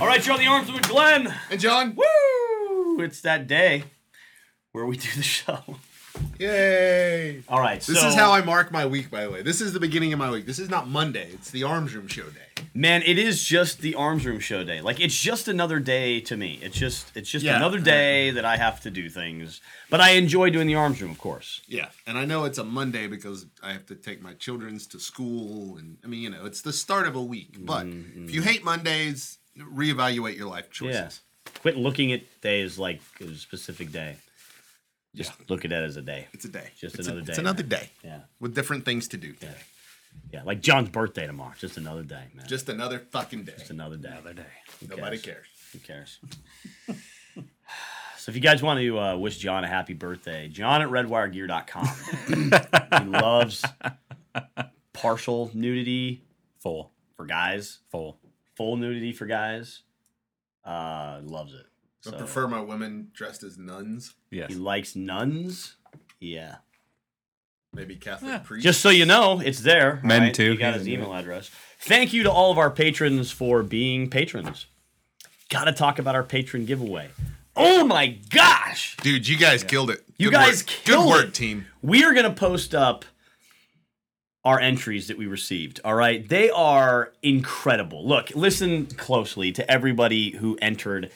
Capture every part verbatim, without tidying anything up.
All right, you're on the arms with Glenn. And John. Woo! It's that day where we do the show. Yay! All right, so... This is how I mark my week, by the way. This is the beginning of my week. This is not Monday. It's the Arms Room Show day. Man, it is just the Arms Room Show day. Like, it's just another day to me. It's just it's just Yeah. another day that I have to do things. But I enjoy doing the Arms Room, of course. Yeah, and I know it's a Monday because I have to take my children's to school. And, I mean, you know, it's the start of a week. But Mm-hmm. if you hate Mondays, reevaluate your life choices. Yeah. Quit looking at days like a specific day. Just Yeah. look at it as a day. It's a day. Just it's another a, day. It's another day. Yeah. With different things to do today. Yeah, like John's birthday tomorrow. Just another day, man. Just another fucking day. Just another day. Another day. Who Nobody cares? cares. Who cares? So if you guys want to uh, wish John a happy birthday, John at redwire gear dot com. He loves partial nudity. Full. For guys. Full. Full nudity for guys. Uh, loves it. I So, prefer my women dressed as nuns. Yes. he likes nuns. Yeah. Maybe Catholic priests. Just so you know, it's there. Men right? too. You got his email address. Thank you to all of our patrons for being patrons. Got to talk about our patron giveaway. Oh my gosh! Dude, you guys killed it. You Good guys work. killed Good work, it. team. We are going to post up our entries that we received. All right. They are incredible. Look, listen closely to everybody who entered.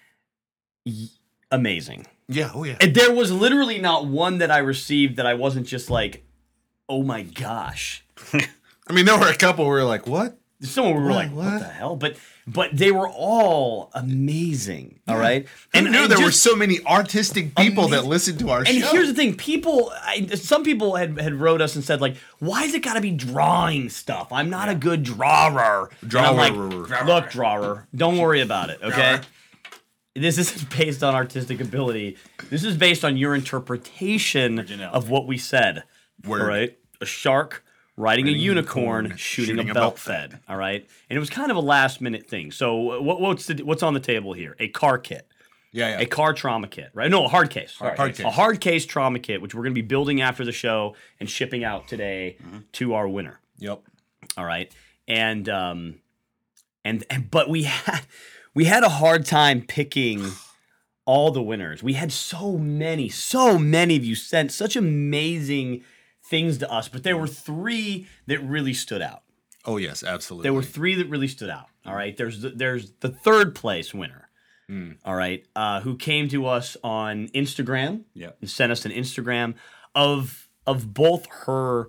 Y- Amazing. Yeah, oh yeah. And there was literally not one that I received that I wasn't just like, oh my gosh. I mean, there were a couple where we were like, what? Someone we were What? like, what? What? the hell? But but they were all amazing. All right. And knew there just- were so many artistic people that Amazing. listened to our And show. here's the thing, people, I, some people had, had wrote us and said, like, why is it got to be drawing stuff? I'm not a good drawer. And I'm like, Drawer. look, drawer, don't worry about it, okay? This isn't based on artistic ability. This is based on your interpretation of what we said. Word. All right? A shark riding a unicorn, unicorn, shooting, shooting a a belt belt fed. All right? And it was kind of a last minute thing. So what, what's the, what's on the table here? A car kit. yeah, yeah. A car trauma kit, right? No, a hard case. Sorry. hard case. A hard case trauma kit, which we're going to be building after the show and shipping out today to our winner. Yep. All right, and um, and, and but we had we had a hard time picking all the winners. We had so many, so many of you sent such amazing things to us, but there were three that really stood out. Oh yes, absolutely. There were three that really stood out. All right, there's the, there's the third place winner. All right, uh, who came to us on Instagram? Yep. And sent us an Instagram of of both her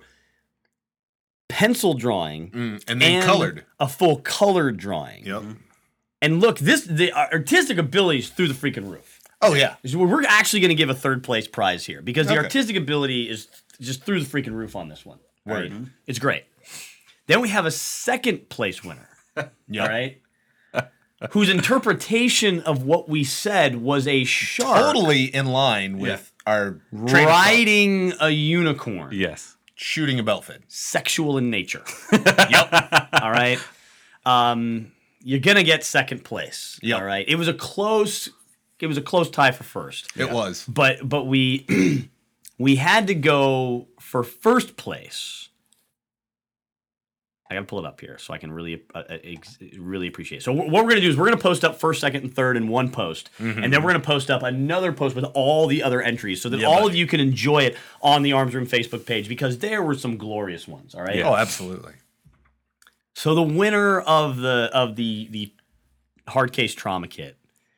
pencil drawing Mm, and then and colored. a full colored drawing. Yep. And look, this the artistic ability is through the freaking roof. Oh yeah. So we're actually going to give a third place prize here because the Okay. artistic ability is just through the freaking roof on this one. Right? Word. It's great. Then we have a second place winner. All right. Whose interpretation of what we said was a shark Totally in line with our train of thought. riding a unicorn. Yes. Shooting a belt fed. Sexual in nature. Yep. All right. Um, you're gonna get second place. Yep. All right. It was a close. It was a close tie for first. It was. But but we we had to go for first place. I gotta pull it up here so I can really uh, ex- really appreciate it. So what we're gonna do is we're gonna post up first, second, and third in one post, and then we're gonna post up another post with all the other entries so that Yeah, all buddy. of you can enjoy it on the Arms Room Facebook page because there were some glorious ones. All right. Yeah. Oh, absolutely. So the winner of the of the the hard case trauma kit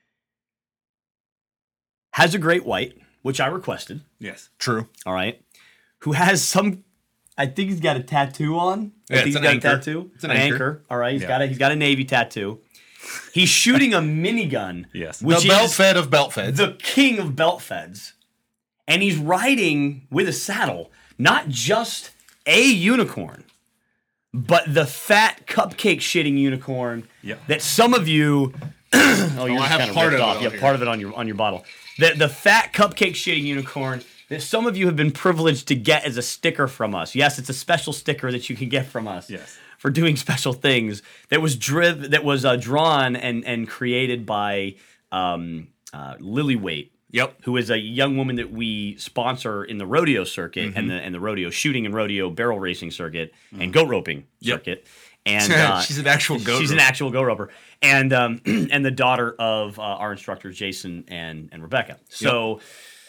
has a great white, which I requested. Yes. True. All right, who has some. I think he's got a tattoo on. I Yeah, think it's he's an got anchor. a tattoo. It's an anchor. All right, he's Yeah. got a he's got a navy tattoo. He's shooting a minigun. Yes. which the belt is fed of belt feds. the king of belt feds, and he's riding with a saddle, not just a unicorn, but the fat cupcake shitting unicorn Yep. that some of you. oh, you're I just have kind of part ripped of it off. on You have here. part of it on your on your bottle. The the fat cupcake shitting unicorn that some of you have been privileged to get as a sticker from us. Yes, it's a special sticker that you can get from us. Yes. For doing special things that was driv- that was uh, drawn and and created by um, uh, Lily Waite. Yep. Who is a young woman that we sponsor in the rodeo circuit Mm-hmm. and the and the rodeo shooting and rodeo barrel racing circuit and goat roping Yep. circuit. And uh, she's an actual goat She's roper. an actual goat roper. And um, and the daughter of uh, our instructors, Jason and, and Rebecca. So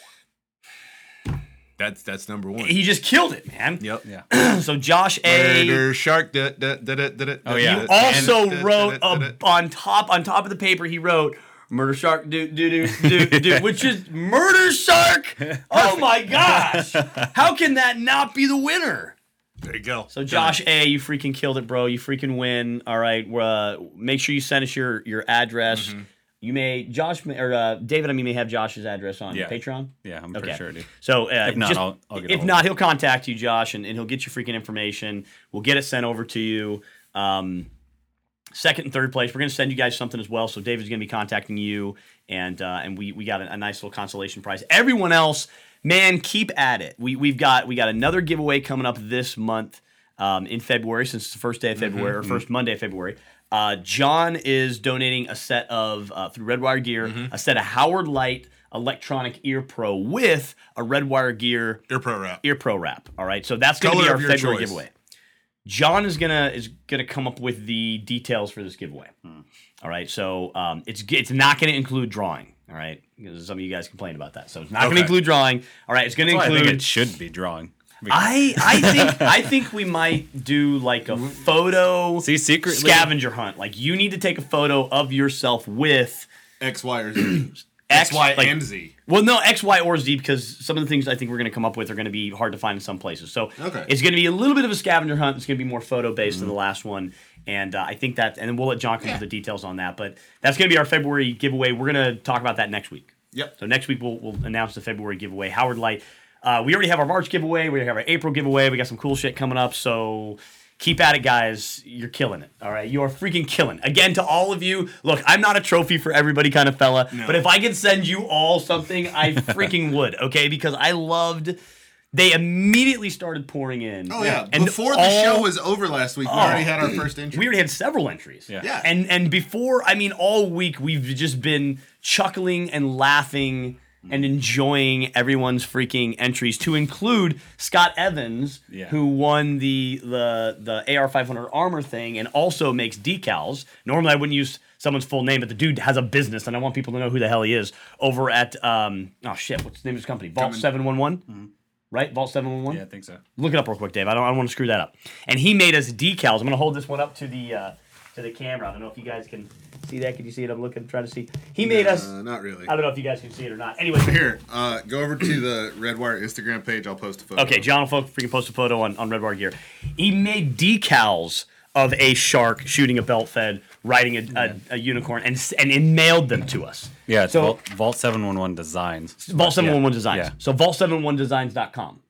That's that's number one. he just killed it, man. Yep. Yeah. So Josh A. Murder shark. Da, da, da, da, da, da, Oh, yeah. You da, also da, da, wrote da, da, a, da. on top on top of the paper. He wrote "Murder Shark," do do do do do, which is Murder Shark. Oh my gosh! How can that not be the winner? There you go. So Josh A, you freaking killed it, bro. You freaking win. All right. Uh, make sure you send us your your address. Mm-hmm. You may Josh may, or uh, David. I mean, may have Josh's address on Yeah. Patreon. Yeah, I'm Okay. pretty sure, dude. So uh, If not, just- I'll- I'll get if ahold not, of he'll contact you, Josh, and, and he'll get your freaking information. We'll get it sent over to you. Um, second and third place, we're gonna send you guys something as well. So David's gonna be contacting you, and uh, and we we got a, a nice little consolation prize. Everyone else, man, keep at it. We we've got we got another giveaway coming up this month um, in February, since it's the first day of February or first Monday of February. Uh, John is donating a set of, uh, through Redwire Gear, Mm-hmm. a set of Howard Light Electronic Ear Pro with a Redwire Gear Ear Pro wrap. Ear Pro wrap. All right, so that's going to Color be our of your February choice. giveaway. John is gonna is gonna come up with the details for this giveaway. Hmm. All right, so um, it's it's not going to include drawing. All right, because some of you guys complained about that, so it's not going Okay. to include drawing. All right, it's going to That's why I include. think it should be drawing. I I think I think we might do like a photo See, secretly, scavenger hunt. Like you need to take a photo of yourself with X, Y, or Z. X, X, Y, like- and Z. well, no X, Y, or Z, because some of the things I think we're going to come up with are going to be hard to find in some places. So Okay. it's going to be a little bit of a scavenger hunt. It's going to be more photo based than the last one, and uh, I think that. And then we'll let John come up with the details on that. But that's going to be our February giveaway. We're going to talk about that next week. Yep. So next week we'll, we'll announce the February giveaway. Howard Light. Uh, we already have our March giveaway. We have our April giveaway. We got some cool shit coming up. So keep at it, guys. You're killing it. All right. You are freaking killing. Again, to all of you, look, I'm not a trophy for everybody kind of fella, No. but if I could send you all something, I freaking would. Okay. Because I loved, they immediately started pouring in. Oh, yeah. And Before the all- show was over last week, we already had our first entry. we already had several entries. Yeah. Yeah. And and before, I mean, all week we've just been chuckling and laughing and enjoying everyone's freaking entries, to include Scott Evans, Yeah. who won the the the A R five hundred armor thing and also makes decals. Normally I wouldn't use someone's full name, but the dude has a business and I want people to know who the hell he is over at um oh shit, what's the name of his company? Vault Coming- seven one one? Right? Vault seven one one? Yeah, I think so. Look it up real quick, Dave. I don't, I don't want to screw that up. And he made us decals. I'm going to hold this one up to the uh, to the camera. I don't know if you guys can see that. Can you see it? I'm looking, trying to see. He made us. Uh, not really. I don't know if you guys can see it or not. Anyway, Here, uh, go over to the Redwire Instagram page. I'll post a photo. okay, John will fo- freaking post a photo on, on Redwire Gear. He made decals of a shark shooting a belt fed, riding a, a, a unicorn, and s- and it mailed them to us. Yeah, it's So- Vault, Vault seven one one Designs. Vault seven one one Yeah. Designs. Yeah. So vault seven one one designs dot com,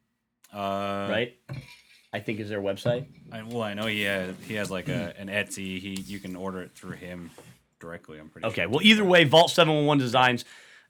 Uh, right? I think is their website. I, well, I know he has, he has like a, an Etsy. He You can order it through him directly, I'm pretty Okay, sure. well, either way, Vault seven one one Designs,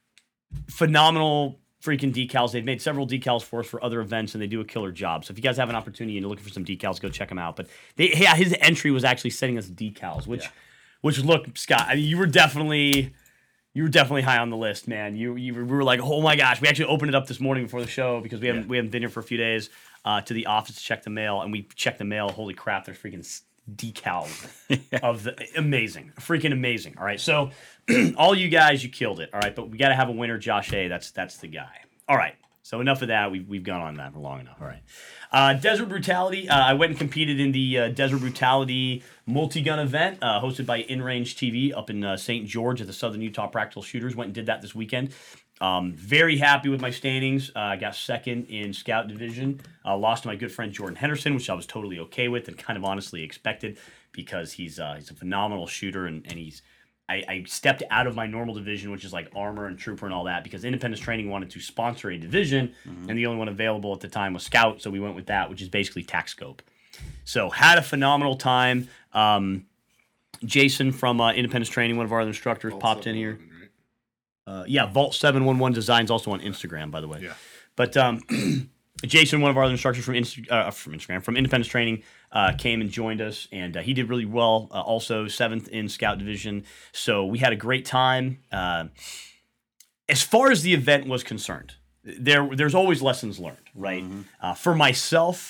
phenomenal freaking decals. They've made several decals for us for other events, and they do a killer job. So if you guys have an opportunity and you're looking for some decals, go check them out. But they, yeah, his entry was actually sending us decals, which, Yeah. which look, Scott, I mean, you were definitely, you were definitely high on the list, man. You, you were, we were like, oh my gosh, we actually opened it up this morning before the show because we haven't, Yeah. we haven't been here for a few days uh, to the office to check the mail, and we checked the mail. Holy crap, there's freaking s- decals of the amazing, freaking amazing. All right, so all you guys, you killed it. All right, but we got to have a winner, Josh A. That's that's the guy. All right, so enough of that. We've we've gone on that for long enough. All right, uh, Desert Brutality. Uh, I went and competed in the uh, Desert Brutality multi-gun event uh, hosted by InRange T V up in uh, Saint George at the Southern Utah Practical Shooters. Went and did that this weekend. Um, very happy with my standings. Uh, I got second in Scout Division. Uh, lost to my good friend Jordan Henderson, which I was totally okay with and kind of honestly expected because he's uh, he's a phenomenal shooter and, and he's. I, I stepped out of my normal division, which is like armor and trooper and all that, because Independence Training wanted to sponsor a division, and the only one available at the time was Scout, so we went with that, which is basically tac scope. So had a phenomenal time. Um, Jason from uh, Independence Training, one of our other instructors, Vault popped in seven here. eleven, right? Uh, yeah, Vault seven one one Designs, also on Instagram, by the way. Yeah. But um, Jason, one of our other instructors from Insta- uh, from Instagram, from Independence Training, uh, came and joined us, and uh, he did really well. Uh, also, seventh in Scout Division. So we had a great time. Uh, as far as the event was concerned, there there's always lessons learned, right? Uh, for myself,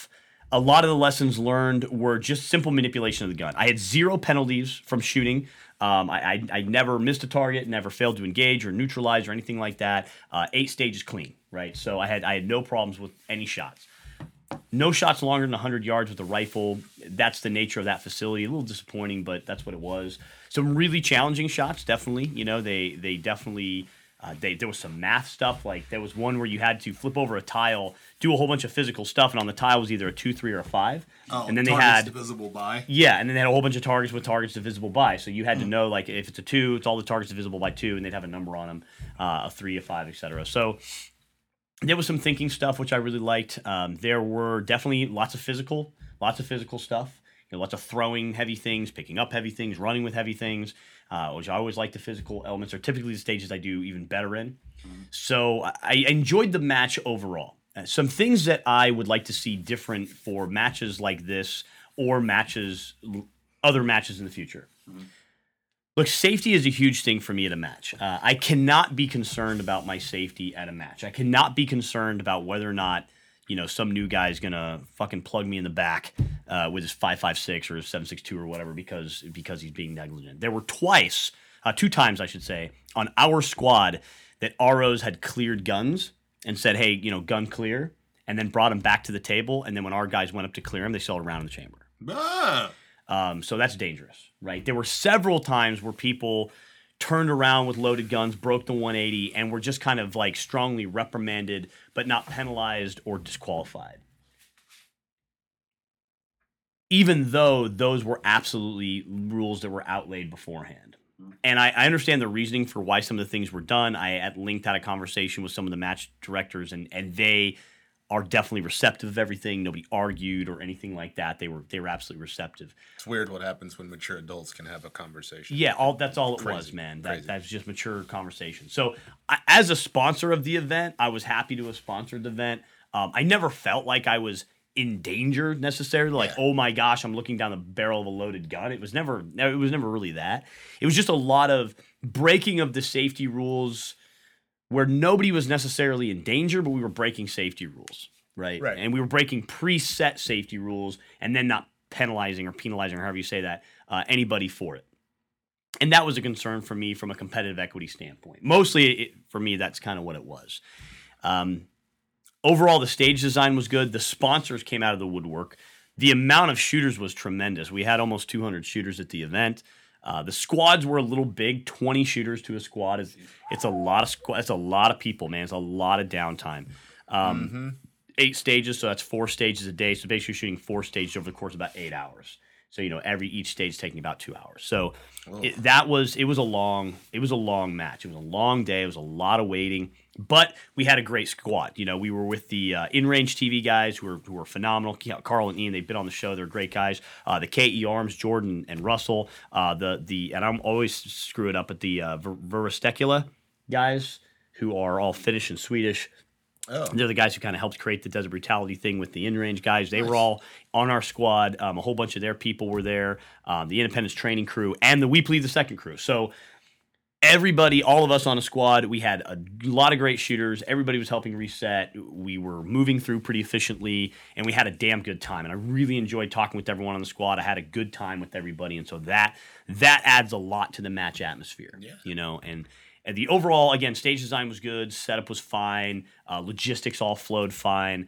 a lot of the lessons learned were just simple manipulation of the gun. I had zero penalties from shooting. Um, I, I, I never missed a target, never failed to engage or neutralize or anything like that. Uh, eight stages clean, right? So I had I had no problems with any shots. No shots longer than one hundred yards with a rifle. That's the nature of that facility. A little disappointing, but that's what it was. Some really challenging shots, definitely. You know, they they definitely. Uh, they, there was some math stuff, like there was one where you had to flip over a tile, do a whole bunch of physical stuff, and on the tile was either a two, three, or a five. Oh, and then they targets had divisible by. Yeah, and then they had a whole bunch of targets with targets divisible by. So you had to know, like, if it's a two, it's all the targets divisible by two, and they'd have a number on them, uh, a three, a five, et cetera. So there was some thinking stuff which I really liked. Um, there were definitely lots of physical, lots of physical stuff. You know, lots of throwing heavy things, picking up heavy things, running with heavy things, uh, which I always like. The physical elements are typically the stages I do even better in. Mm-hmm. So I enjoyed the match overall. Uh, some things that I would like to see different for matches like this or matches, other matches in the future. Mm-hmm. Look, safety is a huge thing for me at a match. Uh, I cannot be concerned about my safety at a match. I cannot be concerned about whether or not, you know, some new guy is gonna fucking plug me in the back uh, with his five five six or his seven six two or whatever because because he's being negligent. There were twice, uh, two times I should say, on our squad that R Os had cleared guns and said, "Hey, you know, gun clear," and then brought them back to the table. And then when our guys went up to clear them, they still had a round in the chamber. Ah. Um, so that's dangerous, right? There were several times where people turned around with loaded guns, broke the one eighty, and were just kind of like strongly reprimanded, but not penalized or disqualified. Even though those were absolutely rules that were outlaid beforehand. And I, I understand the reasoning for why some of the things were done. I at length had a conversation with some of the match directors, and and they are definitely receptive of everything. Nobody argued or anything like that. They were they were absolutely receptive. It's weird what happens when mature adults can have a conversation. Yeah, all that's all it Crazy. was, man. That, Crazy. that's just mature conversation. So, I, as a sponsor of the event, I was happy to have sponsored the event. Um, I never felt like I was in danger necessarily. Like, Yeah. oh my gosh, I'm looking down the barrel of a loaded gun. It was never. It was never really that. It was just a lot of breaking of the safety rules, where nobody was necessarily in danger, but we were breaking safety rules, right? Right. And we were breaking preset safety rules, and then not penalizing or penalizing, or however you say that, uh, anybody for it. And that was a concern for me from a competitive equity standpoint. Mostly, it, for me, that's kind of what it was. Um, overall, the stage design was good. The sponsors came out of the woodwork. The amount of shooters was tremendous. We had almost two hundred shooters at the event. Uh, the squads were a little big. twenty shooters to a squad is it's a lot of squ- it's a lot of people, man. It's a lot of downtime. Um, Mm-hmm. Eight stages, so that's four stages a day. So basically, shooting four stages over the course of about eight hours. So you know, every each stage taking about two hours. So it, that was it was a long it was a long match. It was a long day. It was a lot of waiting, but we had a great squad. You know, we were with the uh, in-range T V guys who were who were phenomenal. Carl and Ian, they've been on the show. They're great guys. Uh, the K E Arms, Jordan and Russell. Uh, the the and I'm always screw it up, but the uh, Ver- Veristecula guys who are all Finnish and Swedish. Oh. They're the guys who kind of helped create the Desert Brutality thing with the in-range guys. They nice. were all on our squad. Um, a whole bunch of their people were there. Um, the Independence training crew and the We Plead the Second crew. So everybody, all of us on a squad, we had a lot of great shooters. Everybody was helping reset. We were moving through pretty efficiently, and we had a damn good time. And I really enjoyed talking with everyone on the squad. I had a good time with everybody, and so that that adds a lot to the match atmosphere. Yeah. You know, and. And the overall, again, stage design was good. Setup was fine. Uh, logistics all flowed fine.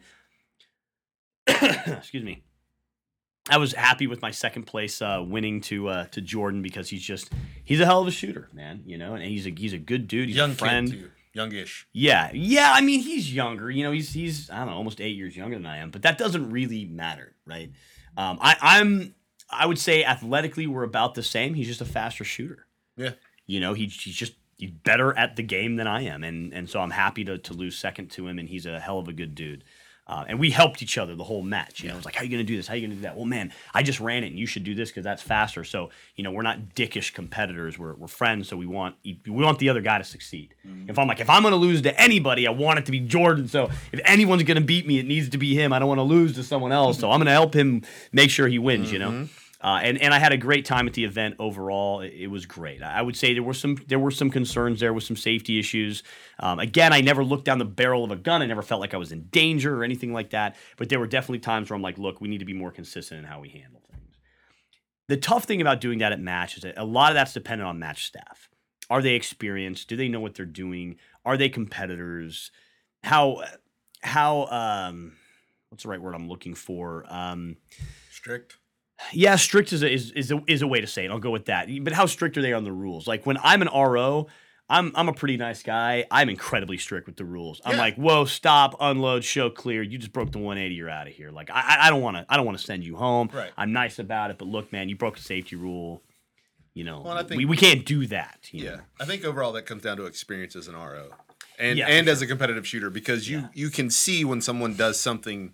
Excuse me. I was happy with my second place uh, winning to uh, to Jordan because he's just he's a hell of a shooter, man. You know, and he's a he's a good dude. He's Young a friend. kid too. Youngish. Yeah, yeah. I mean, he's younger. You know, he's he's I don't know, almost eight years younger than I am. But that doesn't really matter, right? Um, I, I'm I would say athletically we're about the same. He's just a faster shooter. Yeah. You know, he, he's just. He's better at the game than I am, and and so I'm happy to to lose second to him, and he's a hell of a good dude. Uh, and we helped each other the whole match. You know, it's like, how are you going to do this? How are you going to do that? Well, man, I just ran it, and you should do this because that's faster. So, you know, we're not dickish competitors. We're we're friends, so we want we want the other guy to succeed. Mm-hmm. If I'm like, if I'm going to lose to anybody, I want it to be Jordan. So if anyone's going to beat me, it needs to be him. I don't want to lose to someone else. So I'm going to help him make sure he wins, mm-hmm. you know? Uh, and and I had a great time at the event overall. It, it was great. I would say there were some there were some concerns there with some safety issues. Um, again, I never looked down the barrel of a gun. I never felt like I was in danger or anything like that. But there were definitely times where I'm like, look, we need to be more consistent in how we handle things. The tough thing about doing that at match is that a lot of that's dependent on match staff. Are they experienced? Do they know what they're doing? Are they competitors? How how um, what's the right word I'm looking for? Um, Strict. Yeah, strict is a, is is a, is a way to say it. I'll go with that. But how strict are they on the rules? Like when I'm an R O, I'm I'm a pretty nice guy. I'm incredibly strict with the rules. I'm Yeah. like, whoa, stop, unload, show clear. You just broke the one eighty. You're out of here. Like I I don't want to I don't want to send you home. Right. I'm nice about it, but look, man, you broke a safety rule. You know, Well, I think- we, we can't do that. you Yeah, know? I think overall that comes down to experience as an R O, and Yeah, and for as a competitive shooter, because you Yeah. you can see when someone does something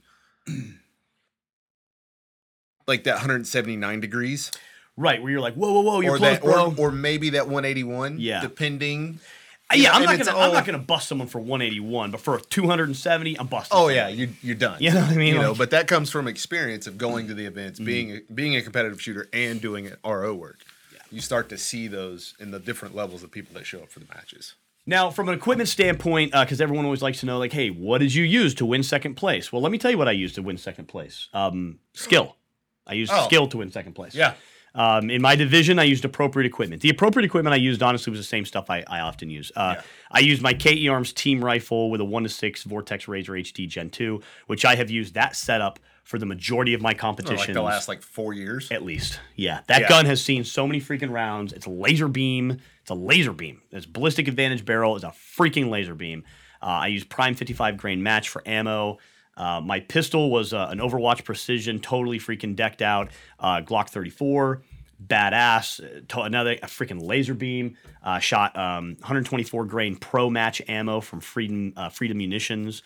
like that one hundred seventy-nine degrees, Right, where you're like, whoa, whoa, whoa, you're or close, that, bro. or, or maybe that one eighty-one. Yeah. depending. Uh, yeah, I'm and not it's gonna I'm all- not gonna bust someone for one eighty-one, but for two hundred seventy, I'm busting. Oh yeah, somebody. you you're done. You know what I mean? You know, Like- but that comes from experience of going to the events, Mm-hmm. being a, being a competitive shooter, and doing R O work. You start to see those in the different levels of people that show up for the matches. Now, from an equipment standpoint, because everyone always likes to know, like, hey, what did you use to win second place? Well, let me tell you what I used to win second place. Um, skill. I used Oh. skill to win second place. Yeah. Um, in my division, I used appropriate equipment. The appropriate equipment I used, honestly, was the same stuff I, I often use. Uh, Yeah. I used my K E Arms team rifle with a one to six Vortex Razor H D Gen two, which I have used that setup for the majority of my Or competitions. like the last like four years. At least. Yeah. That Yeah. gun has seen so many freaking rounds. It's a laser beam. It's a laser beam. It's ballistic advantage barrel. It's a freaking laser beam. Uh, I use Prime fifty-five grain match for ammo. Uh, my pistol was uh, an Overwatch Precision, totally freaking decked out. Uh, Glock thirty-four, badass. Uh, to- another a freaking laser beam. Uh, shot um, one twenty-four grain Pro Match ammo from Freedom uh, Freedom Munitions.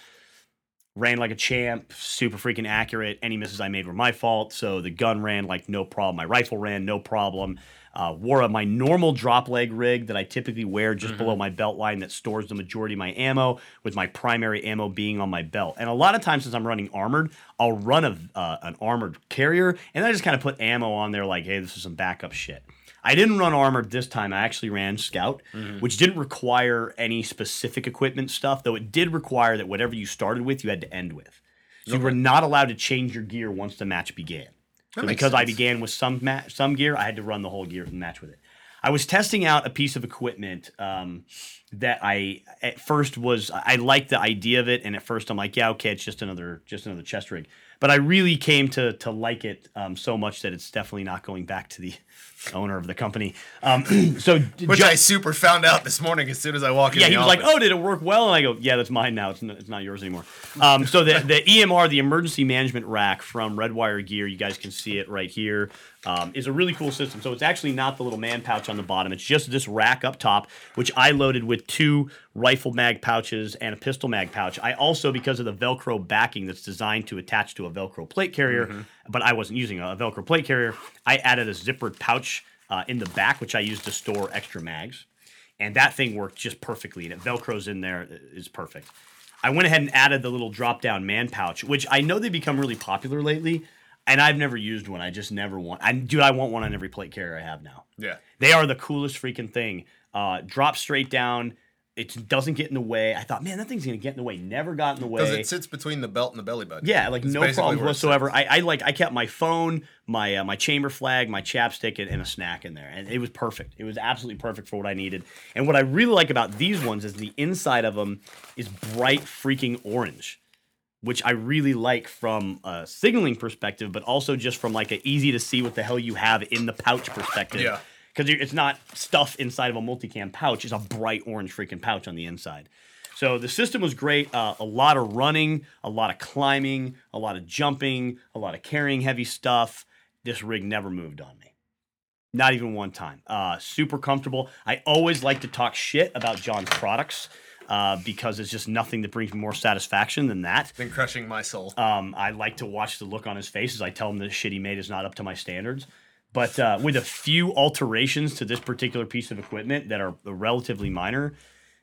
Ran like a champ, super freaking accurate. Any misses I made were my fault. So the gun ran like no problem. My rifle ran no problem. Uh, wore a, my normal drop leg rig that I typically wear just below my belt line that stores the majority of my ammo, with my primary ammo being on my belt. And a lot of times, since I'm running armored, I'll run a uh, an armored carrier, and I just kind of put ammo on there like, hey, this is some backup shit. I didn't run armored this time. I actually ran scout, which didn't require any specific equipment stuff, though it did require that whatever you started with, you had to end with. So you were not allowed to change your gear once the match began. So makes because I sense. began with some ma- some gear, I had to run the whole gear and match with it. I was testing out a piece of equipment um, that I at first was I liked the idea of it, and at first I'm like, yeah, okay, it's just another just another chest rig. But I really came to to like it um, so much that it's definitely not going back to the owner of the company. Um, so Which ju- I super found out this morning as soon as I walk in. yeah, the he was like, office. "Oh, did it work well?" And I go, "Yeah, that's mine now. It's not, it's not yours anymore." Um, so the the E M R, the emergency management rack from Redwire Gear, you guys can see it right here, um, is a really cool system. So it's actually not the little man pouch on the bottom. It's just this rack up top, which I loaded with two rifle mag pouches and a pistol mag pouch. I also, because of the Velcro backing that's designed to attach to a Velcro plate carrier, but I wasn't using a Velcro plate carrier, I added a zippered pouch uh, in the back, which I used to store extra mags. And that thing worked just perfectly, and it Velcros in there is perfect. I went ahead and added the little drop-down man pouch, which I know they've become really popular lately, and I've never used one. I just never want. I dude, I want one on every plate carrier I have now. Yeah. They are the coolest freaking thing. Uh, drop straight down. It doesn't get in the way. I thought, man, that thing's gonna get in the way. Never got in the way. Because it sits between the belt and the belly button. Yeah, like It's no basically problems where it whatsoever. sits. I, I like I kept my phone, my uh, my chamber flag, my chapstick, and, and a snack in there, and it was perfect. It was absolutely perfect for what I needed. And what I really like about these ones is the inside of them is bright freaking orange, which I really like from a signaling perspective, but also just from like a easy to see what the hell you have in the pouch perspective. Yeah. Because it's not stuff inside of a multicam pouch. It's a bright orange freaking pouch on the inside. So the system was great. Uh, a lot of running, a lot of climbing, a lot of jumping, a lot of carrying heavy stuff. This rig never moved on me. Not even one time. Uh, super comfortable. I always like to talk shit about John's products uh, because it's just nothing that brings me more satisfaction than that. Been crushing my soul. Um, I like to watch the look on his face as I tell him the shit he made is not up to my standards. But uh, with a few alterations to this particular piece of equipment that are relatively minor,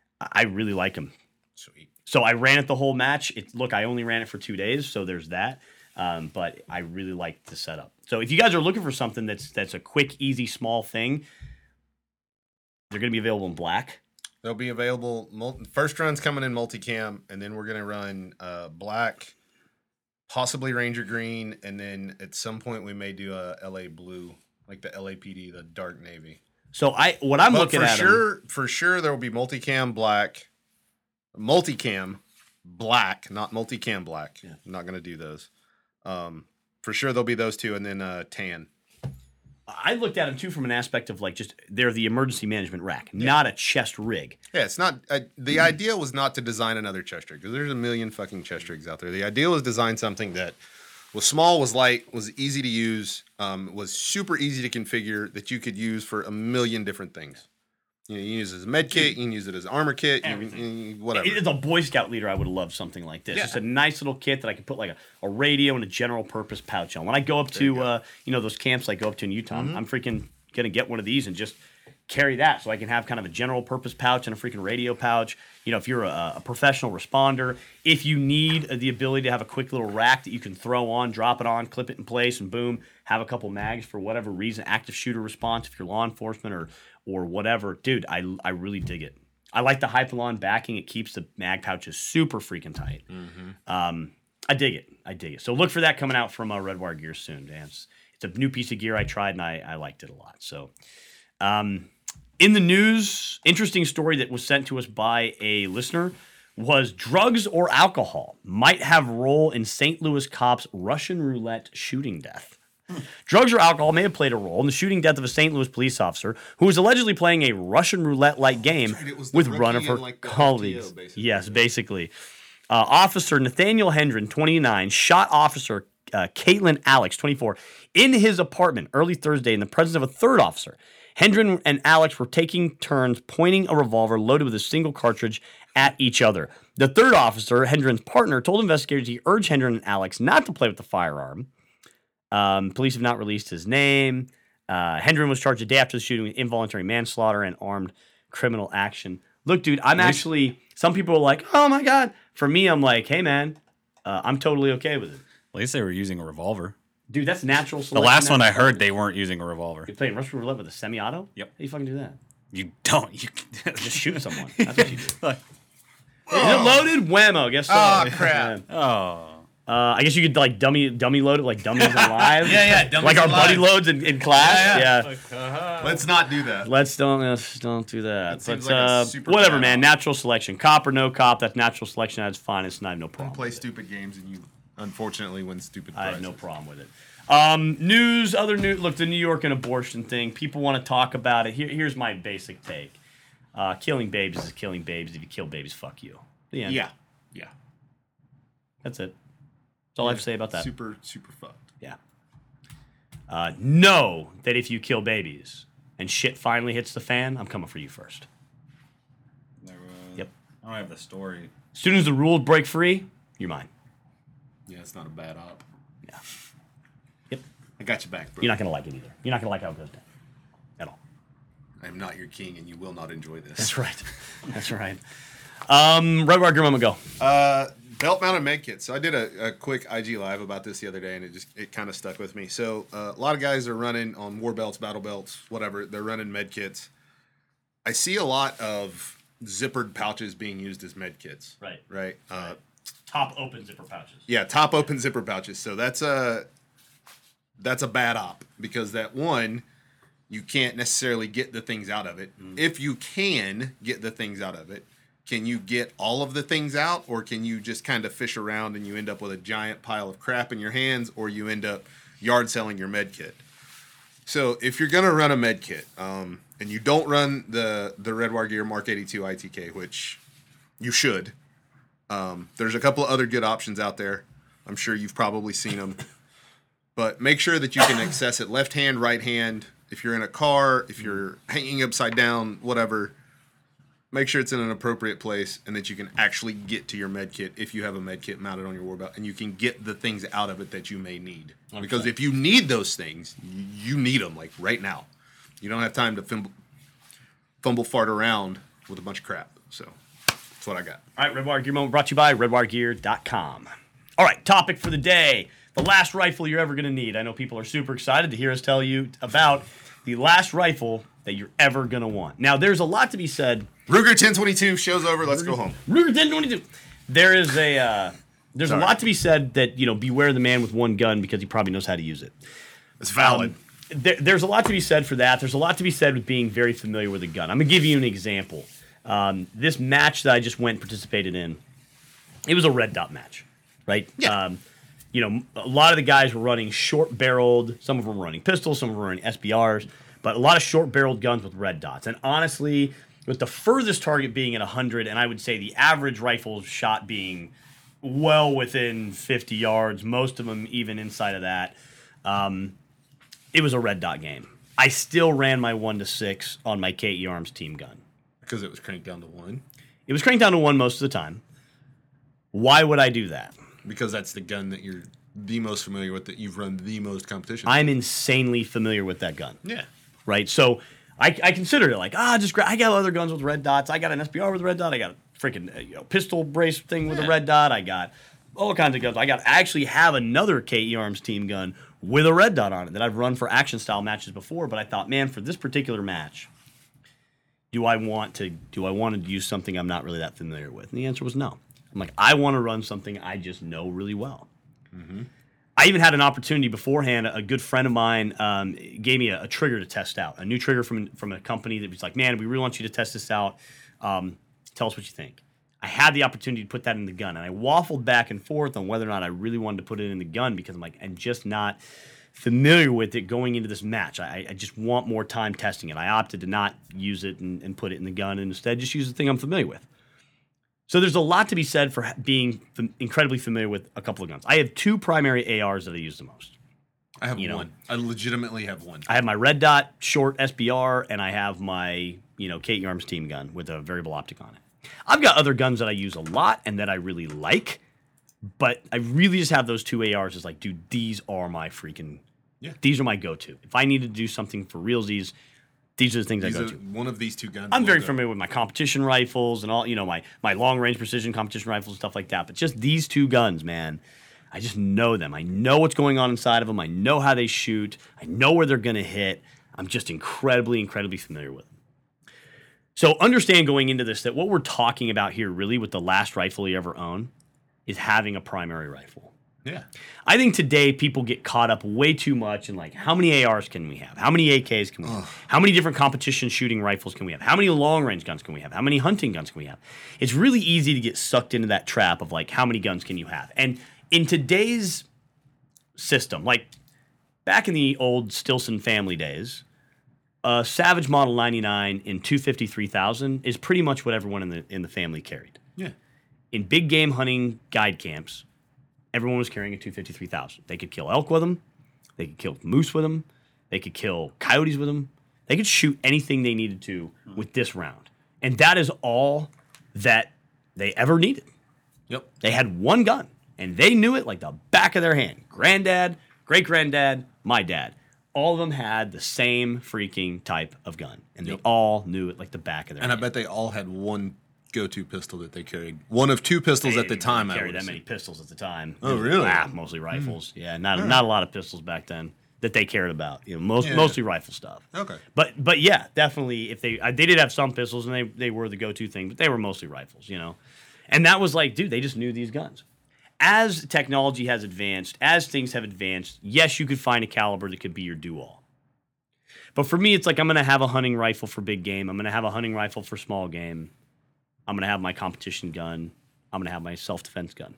I really like him. Sweet. So I ran it the whole match. It, look, I only ran it for two days, so there's that. Um, but I really like the setup. So if you guys are looking for something that's that's a quick, easy, small thing, they're going to be available in black. They'll be available. Multi- first run's coming in multicam, and then we're going to run uh, black, possibly Ranger green, and then at some point we may do a L A blue, like the L A P D, the dark navy. So I what I'm but looking for at sure, them, for sure there will be multicam black, multicam black, not multicam black. Yeah. I'm not going to do those. Um, for sure there'll be those two, and then uh, tan. I looked at them too from an aspect of like just they're the emergency management rack, yeah. not a chest rig. Yeah, it's not. Uh, the idea was not to design another chest rig because there's a million fucking chest rigs out there. The idea was design something that was small, was light, was easy to use, um, was super easy to configure that you could use for a million different things. You know, you can use it as a med kit, you can use it as armor kit, you can, you can, whatever. As a Boy Scout leader, I would love something like this. Yeah. Just a nice little kit that I could put like a, a radio and a general purpose pouch on. When I go up to, you, go. uh, you know, those camps I go up to in Utah, mm-hmm. I'm freaking going to get one of these and just carry that so I can have kind of a general purpose pouch and a freaking radio pouch. You know, if you're a, a professional responder, if you need the ability to have a quick little rack that you can throw on, drop it on, clip it in place, and boom, have a couple mags for whatever reason, active shooter response if you're law enforcement or or whatever. Dude, I, I really dig it. I like the Hypalon backing. It keeps the mag pouches super freaking tight. Mm-hmm. Um, I dig it. I dig it. So look for that coming out from uh, Redwire Gear soon. Dan. It's, it's a new piece of gear I tried, and I, I liked it a lot. So um, in the news, interesting story that was sent to us by a listener was drugs or alcohol might have role in Saint Louis cops' Russian roulette shooting death. Drugs or alcohol may have played a role in the shooting death of a Saint Louis police officer who was allegedly playing a Russian roulette-like game right, with one of her like colleagues. F T O, basically. Yes, basically. Uh, Officer Nathaniel Hendren, twenty-nine, shot Officer uh, Caitlin Alex, twenty-four, in his apartment early Thursday in the presence of a third officer. Hendren and Alex were taking turns pointing a revolver loaded with a single cartridge at each other. The third officer, Hendren's partner, told investigators he urged Hendren and Alex not to play with the firearm. Um, police have not released his name. Uh, Hendren was charged a day after the shooting with involuntary manslaughter and armed criminal action. Look, dude, I'm actually, some people are like, oh my God. For me, I'm like, hey, man, uh, I'm totally okay with it. At least they were using a revolver. Dude, that's natural selection. The last one I heard, they weren't using a revolver. You're playing Russian roulette with a semi-auto? Yep. How do you fucking do that? You don't. You just shoot someone. That's what you do. Like, is it loaded? Whammo. Guess so. Oh, crap. Oh. Uh, I guess you could like dummy dummy load it like dummies alive. yeah, yeah, dummies like our alive. buddy loads in, in class. Yeah. yeah. Like, uh-huh. Let's not do that. Let's don't let's don't do that. That But seems like a uh, super whatever, bad man. option. Natural selection, cop or no cop. That's natural selection at its finest, and I have no problem. Don't play with it. stupid games and you unfortunately win stupid I prizes. have no problem with it. Um, news, other news. Look, the New York and abortion thing. People want to talk about it. Here, here's my basic take. Uh, killing babies is killing babies. If you kill babies, fuck you. The end. Yeah. Yeah. That's it. That's all I have to say about that. Super, super fucked. Yeah. Uh, know that if you kill babies and shit finally hits the fan, I'm coming for you first. There was, Yep. I don't have the story. As soon as the rules break free, you're mine. Yeah, it's not a bad op. Yeah. Yep. I got you back, bro. You're not going to like it either. You're not going to like how it goes down. At all. I am not your king, and you will not enjoy this. That's right. That's right. Um, Redwire Gear Moment, go. Uh, belt mounted med kits. So I did a, a quick I G live about this the other day, and it just it kind of stuck with me. So uh, a lot of guys are running on war belts, battle belts, whatever. They're running med kits. I see a lot of zippered pouches being used as med kits. Right. Right. Uh, Top open zipper pouches. Yeah, top open zipper pouches. So that's a that's a bad op because that one, you can't necessarily get the things out of it. Mm. If you can get the things out of it, can you get all of the things out, or can you just kind of fish around and you end up with a giant pile of crap in your hands, or you end up yard selling your med kit? So if you're gonna run a med kit, um, and you don't run the the Redwire Gear Mark eighty-two I T K, which you should. Um, there's a couple of other good options out there. I'm sure you've probably seen them. But make sure that you can access it left hand, right hand. If you're in a car, if you're hanging upside down, whatever, make sure it's in an appropriate place and that you can actually get to your med kit if you have a med kit mounted on your war belt, and you can get the things out of it that you may need. Okay. Because if you need those things, you need them like right now. You don't have time to fumble, fumble fart around with a bunch of crap. So what I got. All right, Redwire Gear Moment brought to you by redwire gear dot com. All right, topic for the day. the last rifle you're ever going to need. I know people are super excited to hear us tell you about the last rifle that you're ever going to want. Now, there's a lot to be said. Ruger ten twenty-two, show's over, let's go home. Ruger ten twenty-two. There is a uh, there's Sorry. a lot to be said that, you know, beware the man with one gun because he probably knows how to use it. It's valid. Um, there, there's a lot to be said for that. There's a lot to be said with being very familiar with a gun. I'm going to give you an example. Um, this match that I just went and participated in, it was a red dot match, right? Yeah. Um, you know, a lot of the guys were running short-barreled. Some of them were running pistols. Some of them were running S B Rs. But a lot of short-barreled guns with red dots. And honestly, with the furthest target being at one hundred, and I would say the average rifle shot being well within fifty yards, most of them even inside of that, um, it was a red dot game. I still ran my one to six on my K E Arms team gun. Because it was cranked down to one? It was cranked down to one most of the time. Why would I do that? Because that's the gun that you're the most familiar with, that you've run the most competition. I'm insanely familiar with that gun. Yeah. Right? So I, I considered it like, ah, just gra- I got other guns with red dots. I got an S B R with a red dot. I got a freaking uh, you know, pistol brace thing with yeah. a red dot. I got all kinds of guns. I got I actually have another K E Arms team gun with a red dot on it that I've run for action style matches before. But I thought, man, for this particular match, do I want to do I want to use something I'm not really that familiar with? And the answer was no. I'm like, I want to run something I just know really well. Mm-hmm. I even had an opportunity beforehand. A good friend of mine um, gave me a, a trigger to test out, a new trigger from from a company that was like, man, we really want you to test this out. Um, tell us what you think. I had the opportunity to put that in the gun, and I waffled back and forth on whether or not I really wanted to put it in the gun because I'm like, I'm just not familiar with it going into this match. I, I just want more time testing it. I opted to not use it and, and put it in the gun, and instead just use the thing I'm familiar with. So there's a lot to be said for being f- incredibly familiar with a couple of guns. I have two primary A Rs that I use the most. I have you one. Know, I legitimately have one. I have my red dot short S B R, and I have my you know K E Arms team gun with a variable optic on it. I've got other guns that I use a lot and that I really like, but I really just have those two A Rs. It's like, dude, these are my freaking, yeah. these are my go-to. If I need to do something for realsies, these are the things these I go are, to. One of these two guns. I'm very go. familiar with my competition rifles and all, you know, my my long range precision competition rifles and stuff like that. But just these two guns, man, I just know them. I know what's going on inside of them. I know how they shoot. I know where they're going to hit. I'm just incredibly, incredibly familiar with them. So understand going into this that what we're talking about here really with the last rifle you ever own is having a primary rifle. Yeah. I think today people get caught up way too much in like, how many A Rs can we have? How many A Ks can we have? How many different competition shooting rifles can we have? How many long range guns can we have? How many hunting guns can we have? It's really easy to get sucked into that trap of like, how many guns can you have? And in today's system, like back in the old Stilson family days, a Savage Model ninety-nine in two fifty-three thousand is pretty much what everyone in the in the family carried. Yeah. In big game hunting guide camps, everyone was carrying a two fifty-three thousand. They could kill elk with them. They could kill moose with them. They could kill coyotes with them. They could shoot anything they needed to with this round. And that is all that they ever needed. Yep. They had one gun, and they knew it like the back of their hand. Granddad, great-granddad, my dad. All of them had the same freaking type of gun, and Yep. they all knew it like the back of their And hand. I bet they all had one go-to pistol that they carried. One of two pistols They at the didn't time. I carry would that assume. many pistols at the time. Oh, It was- really? Ah, mostly rifles. Yeah, not not a lot of pistols back then that they cared about. You know, most Yeah. mostly rifle stuff. Okay. But but yeah, definitely. If they uh, they did have some pistols and they they were the go-to thing, but they were mostly rifles. You know, and that was like, dude, they just knew these guns. As technology has advanced, as things have advanced, yes, you could find a caliber that could be your do-all. But for me, it's like I'm going to have a hunting rifle for big game. I'm going to have a hunting rifle for small game. I'm going to have my competition gun. I'm going to have my self-defense gun.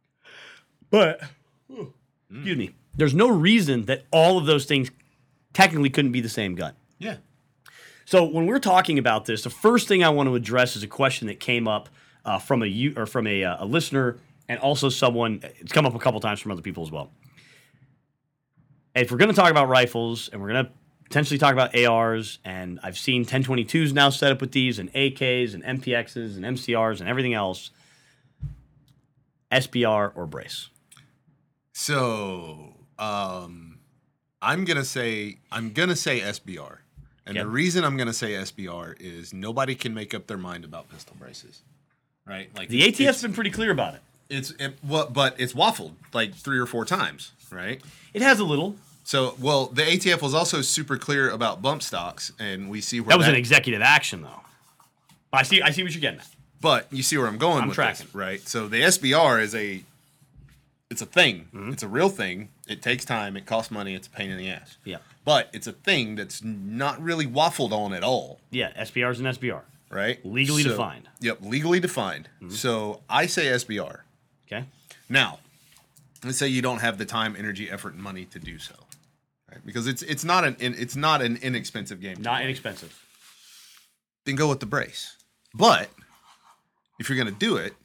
But, oh, excuse me, there's no reason that all of those things technically couldn't be the same gun. Yeah. So when we're talking about this, the first thing I want to address is a question that came up uh, from a u- or from a, uh, a listener and also someone. It's come up a couple times from other people as well. If we're going to talk about rifles and we're going to potentially talk about A Rs, and I've seen ten twenty-twos now set up with these, and A Ks, and M P Xs, and M C Rs, and everything else, S B R or brace? So, um, I'm gonna say I'm gonna say S B R, and Yep. the reason I'm gonna say S B R is nobody can make up their mind about pistol braces, right? Like The A T F's it's- been pretty clear about it. It's it, well, but it's waffled like three or four times, right? It has a little. So, well, the A T F was also super clear about bump stocks, and we see where That was an executive action, though. I see. I see what you're getting at. But you see where I'm going I'm with tracking. this, right? So the S B R is a, it's a thing. Mm-hmm. It's a real thing. It takes time. It costs money. It's a pain in the ass. Yeah. But it's a thing that's not really waffled on at all, Yeah. S B R is an S B R. right? Legally So- defined. Yep, legally defined. Mm-hmm. So I say S B R. Okay. Now, let's say you don't have the time, energy, effort, and money to do so, right? Because it's it's not an it's not an inexpensive game. to Not play. inexpensive. Then go with the brace. But if you're gonna do it,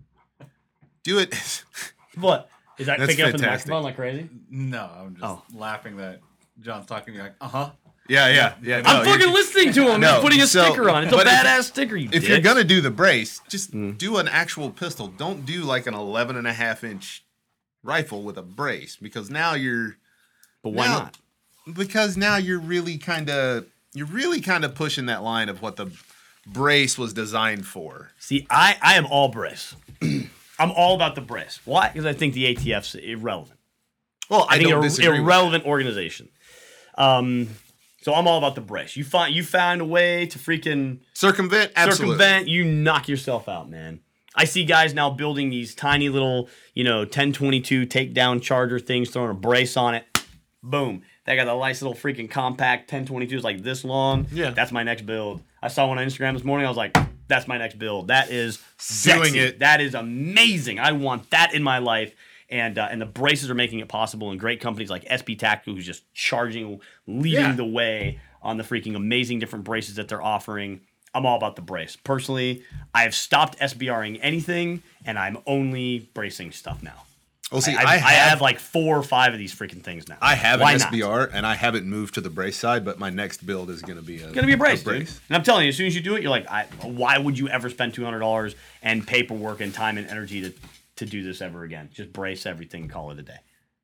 do it. What is that? That's Picking up in the fantastic. microphone like crazy? No, I'm just Oh. laughing that John's talking to me like, uh huh. yeah, yeah, yeah. I'm no, fucking you- listening to him. No, He's putting a so- sticker on. It's a but if- badass sticker. You If you're dicks. gonna do the brace, just Mm. do an actual pistol. Don't do like an eleven and a half inch rifle with a brace, because now you're but why now- not? because now you're really kind of you're really kind of pushing that line of what the brace was designed for. See, I I am all brace. I'm all about the brace. Why? Because I think the A T F's irrelevant. Well, I, I think don't an disagree. with irrelevant organization. Um, so I'm all about the brace. You find you find a way to freaking that. Circumvent, absolutely. circumvent, you knock yourself out, man. I see guys now building these tiny little, you know, ten twenty-two takedown charger things, throwing a brace on it. Boom. They got a nice little freaking compact ten twenty-twos like this long. Yeah. That's my next build. I saw one on Instagram this morning. I was like, that's my next build. That is sexy. Doing it. That is amazing. I want that in my life. And uh, and the braces are making it possible. And great companies like S P Tactical, who's just charging, leading Yeah. the way on the freaking amazing different braces that they're offering. I'm all about the brace. Personally, I have stopped SBRing anything, and I'm only bracing stuff now. Well, see, I, I, I, have, I have like four or five of these freaking things now. I have Why an not? S B R, and I haven't moved to the brace side, but my next build is going to be a It's gonna be a brace, dude. And I'm telling you, as soon as you do it, you're like, I, why would you ever spend two hundred dollars and paperwork and time and energy to to do this ever again? Just brace everything, and call it a day.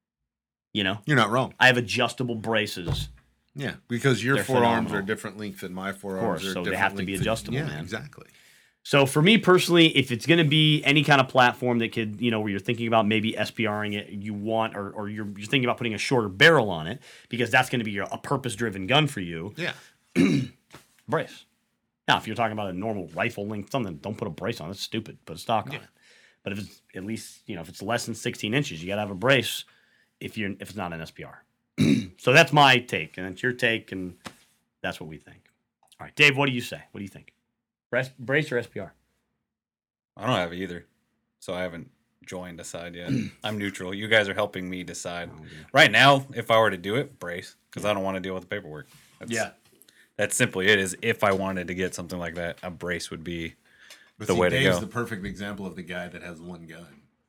You know, You're not wrong. I have adjustable braces. Yeah, because your They're forearms phenomenal. are different length than my forearms course, are so they different have to be length than- adjustable, yeah, man. exactly. So for me personally, if it's going to be any kind of platform that could, you know, where you're thinking about maybe SBRing it, you want, or, or you're, you're thinking about putting a shorter barrel on it, because that's going to be your, a purpose-driven gun for you, Yeah. brace. Now, if you're talking about a normal rifle length something, don't put a brace on. It's stupid. Put a stock on it. But if it's at least, you know, if it's less than sixteen inches, you got to have a brace if you're if it's not an S B R. So that's my take, and it's your take, and that's what we think. All right, Dave, what do you say? What do you think? Brace, brace or S B R? I don't have either, so I haven't joined a side yet. I'm neutral. You guys are helping me decide. Right now, if I were to do it, brace, because I don't want to deal with the paperwork. That's, That's simply it. Is if I wanted to get something like that, a brace would be But the see, way to Dave's go. the perfect example of the guy that has one gun.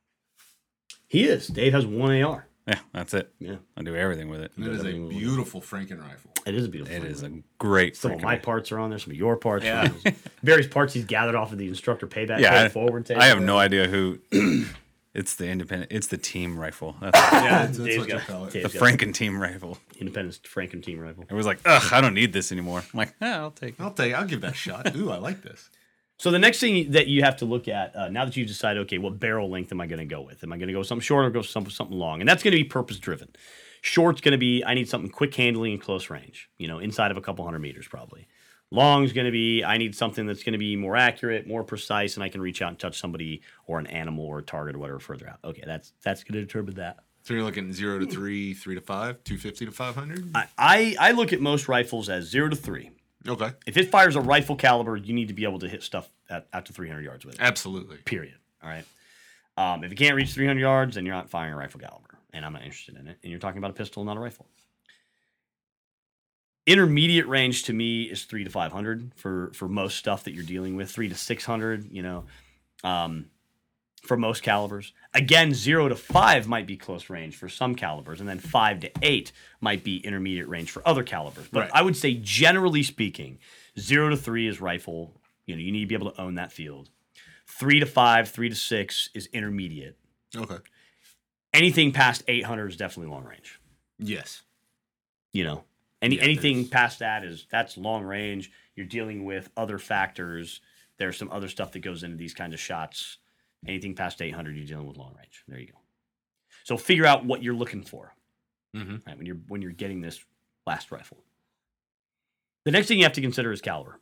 He is. Dave has one A R. Yeah, that's it. Yeah, I do everything with it. And it is a everything with it. beautiful Franken rifle. it is a beautiful. It thing. is a great. Some of freaking- my parts are on there. Some of your parts. Yeah. Yeah. Various parts he's gathered off of the instructor payback. Yeah, pay I, forward tape. I have no idea who. It's the independent. It's the team rifle. That's Yeah, That's- that's Dave's what you got- call it. Dave's the got Franken team rifle. Independence Franken team rifle. It was like, ugh, I don't need this anymore. I'm like, eh, I'll take it. I'll tell you, I'll give that a shot. Ooh, I like this. So the next thing that you have to look at uh, now that you've decided, okay, what barrel length am I going to go with? Am I going to go something short or go some, something long? And that's going to be purpose driven. Short's going to be I need something quick handling and close range. You know, inside of a couple hundred meters probably. Long's going to be I need something that's going to be more accurate, more precise, and I can reach out and touch somebody or an animal or a target or whatever further out. Okay, that's that's going to determine that. So you're looking zero to three, three to five, two fifty to five hundred. I, I I look at most rifles as zero to three. Okay, If it fires a rifle caliber, you need to be able to hit stuff at, out to three hundred yards with it. absolutely. Period. All right. Um, if it can't reach three hundred yards, then you're not firing a rifle caliber, and I'm not interested in it. And you're talking about a pistol, not a rifle. Intermediate range to me is three to five hundred for for most stuff that you're dealing with. Three to six hundred, you know, um, for most calibers. Again, zero to five might be close range for some calibers, and then five to eight might be intermediate range for other calibers. But Right. I would say, generally speaking, zero to three is rifle. You know, you need to be able to own that field. Three to five, three to six is intermediate. Okay. Anything past eight hundred is definitely long range. Yes. You know, any Yeah, anything there's- past that is that's long range. You're dealing with other factors. There's some other stuff that goes into these kinds of shots Anything past eight hundred, you're dealing with long range. There you go. So figure out what you're looking for, Mm-hmm. right? When you're when you're getting this blast rifle. The next thing you have to consider is caliber.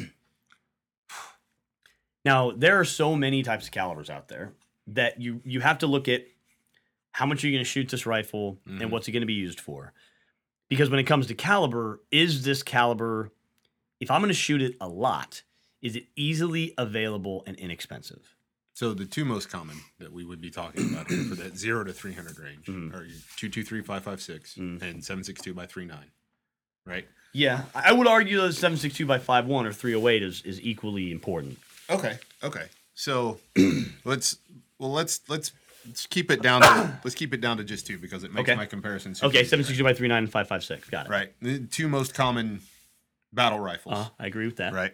Now, there are so many types of calibers out there that you you have to look at how much you're going to shoot this rifle Mhm. and what's it going to be used for. Because when it comes to caliber, is this caliber, if I'm going to shoot it a lot, is it easily available and inexpensive? So the two most common that we would be talking about here for that zero to three hundred range Mhm. are your two two three five five six Mhm. and seven six two by three nine, right? Yeah, I would argue that seven six two by five one or three oh eight is, is equally important. Okay. Okay. So let's well let's let's let's keep it down to let's keep it down to just two because it makes Okay. my comparison super Okay, easy, seven six two by three nine and five five six. Got it. right? Right. The two most common battle rifles, Uh, I agree with that. right?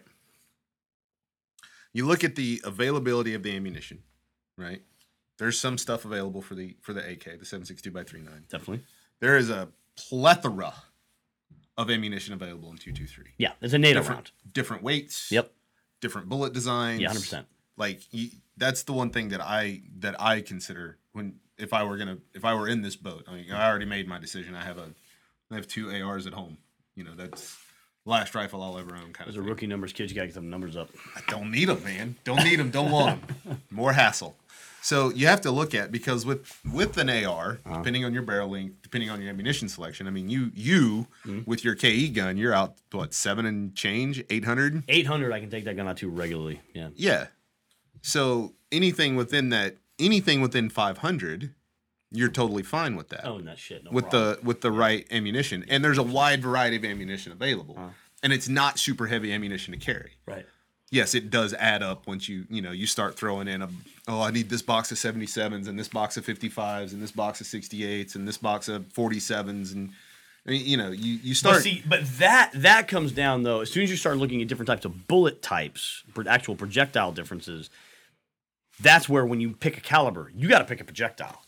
You look at the availability of the ammunition, right? There's some stuff available for the for the A K, the seven six two by three nine. Definitely. There is a plethora of ammunition available in two two three. Yeah, it's a NATO Different round. different weights. Yep. Different bullet designs. Yeah, one hundred percent. Like you, that's the one thing that I that I consider when if I were gonna if I were in this boat. I mean, I already made my decision. I have a I have two A Rs at home. You know, that's the last rifle I'll ever own. Kind Those of are thing. rookie numbers, kids. You got to get some numbers up. I don't need them, man. Don't need them. Don't want them. More hassle. So you have to look at because with with an A R, Uh-huh. depending on your barrel length, depending on your ammunition selection. I mean, you you Mm-hmm. with your K E gun, you're out what seven and change, eight hundred. eight hundred, I can take that gun out to regularly. Yeah. Yeah. So anything within that, anything within five hundred, you're totally fine with that. Oh, that shit. No with problem. the with the right ammunition, and there's a wide variety of ammunition available, Uh-huh. and it's not super heavy ammunition to carry. Right. Yes, it does add up once you you know you start throwing in a oh I need this box of seventy-sevens and this box of fifty-fives and this box of sixty-eights and this box of forty-sevens and I mean, you know you you But start see, but that that comes down though. As soon as you start looking at different types of bullet types, pro- actual projectile differences, that's where when you pick a caliber, you got to pick a projectile.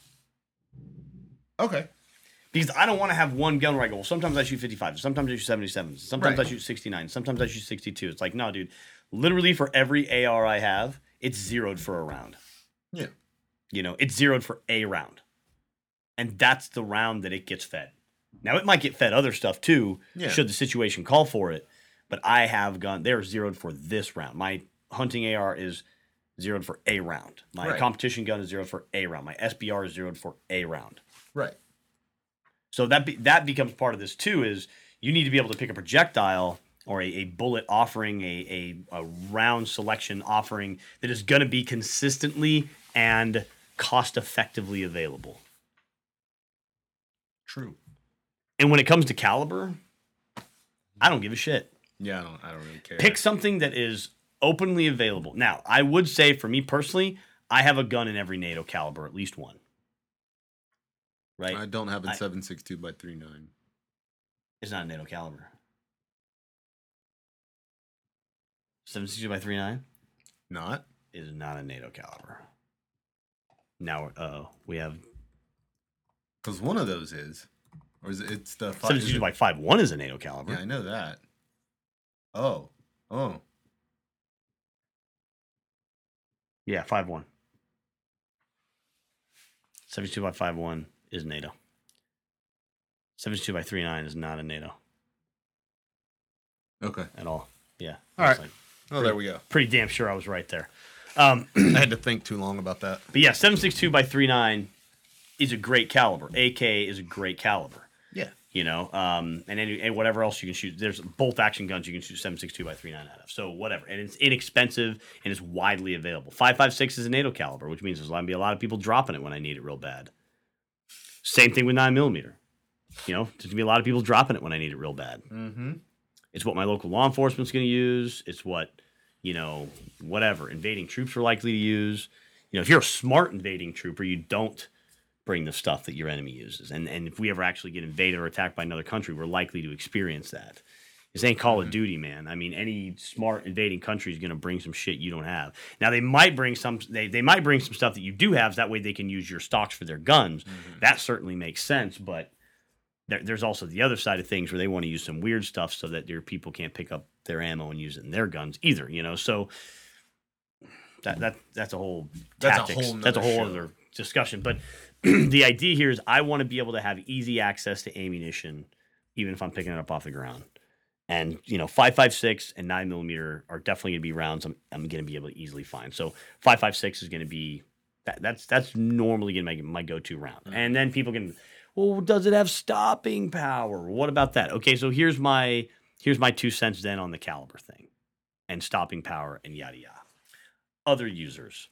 okay. Because I don't want to have one gun where I go, well, sometimes I shoot fifty-fives, sometimes I shoot seventy-sevens, sometimes Right. I shoot sixty-nines, sometimes I shoot sixty-two. It's like, no, dude. Literally for every A R I have, it's zeroed for a round. Yeah. You know, it's zeroed for a round. And that's the round that it gets fed. Now, it might get fed other stuff too, Yeah. should the situation call for it. But I have gun, they're zeroed for this round. My hunting A R is zeroed for a round. My Right. competition gun is zeroed for a round. My S B R is zeroed for a round. Right. So that be, that becomes part of this too. Is you need to be able to pick a projectile or a, a bullet offering, a, a a round selection offering that is going to be consistently and cost effectively available. True. And when it comes to caliber, I don't give a shit. Yeah, I don't I don't really care. Pick something that is openly available. Now, I would say for me personally, I have a gun in every NATO caliber, at least one. Right? I don't have a I- seven six two by three nine. It's not a NATO caliber. seven sixty-two by three nine Not. is not a NATO caliber. Now, uh, we have Because one of those is, or is it? It's the five, seven is sixty-two it- by five one is a NATO caliber. Yeah, I know that. Oh, oh, Yeah, five one. seventy-two by five one is NATO. seventy-two by three nine is not a NATO okay. at all. Yeah. All I right. was like, Oh, there we go. pretty damn sure I was right there. Um, I had to think too long about that. but yeah, seven sixty-two by three nine is a great caliber. A K is a great caliber. Yeah. You know, um, and any and whatever else you can shoot. There's bolt action guns you can shoot seven sixty-two by three nine out of. So whatever, and it's inexpensive and it's widely available. five five six is a NATO caliber, which means there's going to be a lot of people dropping it when I need it real bad. Same thing with nine millimeter. You know, there's going to be a lot of people dropping it when I need it real bad. Mm-hmm. It's what my local law enforcement's going to use. It's what, you know, whatever invading troops are likely to use. You know, if you're a smart invading trooper, you don't bring the stuff that your enemy uses. And and if we ever actually get invaded or attacked by another country, we're likely to experience that. This ain't Call of Duty, man. I mean, any smart invading country is going to bring some shit you don't have. Now, they might bring some. They, they might bring some stuff that you do have. So that way, they can use your stocks for their guns. That certainly makes sense. But there, there's also the other side of things where they want to use some weird stuff so that their people can't pick up their ammo and use it in their guns either. You know, so that that that's a whole That's a tactics. whole that's a nother whole show. other discussion. But the idea here is I want to be able to have easy access to ammunition, even if I'm picking it up off the ground. And you know, five five six and nine millimeter are definitely going to be rounds I'm I'm going to be able to easily find. So five five six is going to be that that's that's normally going to make my go to round. Mm-hmm. And then people can, well, does it have stopping power? What about that? Okay, so here's my here's my two cents then on the caliber thing, and stopping power and yada yada. Other users,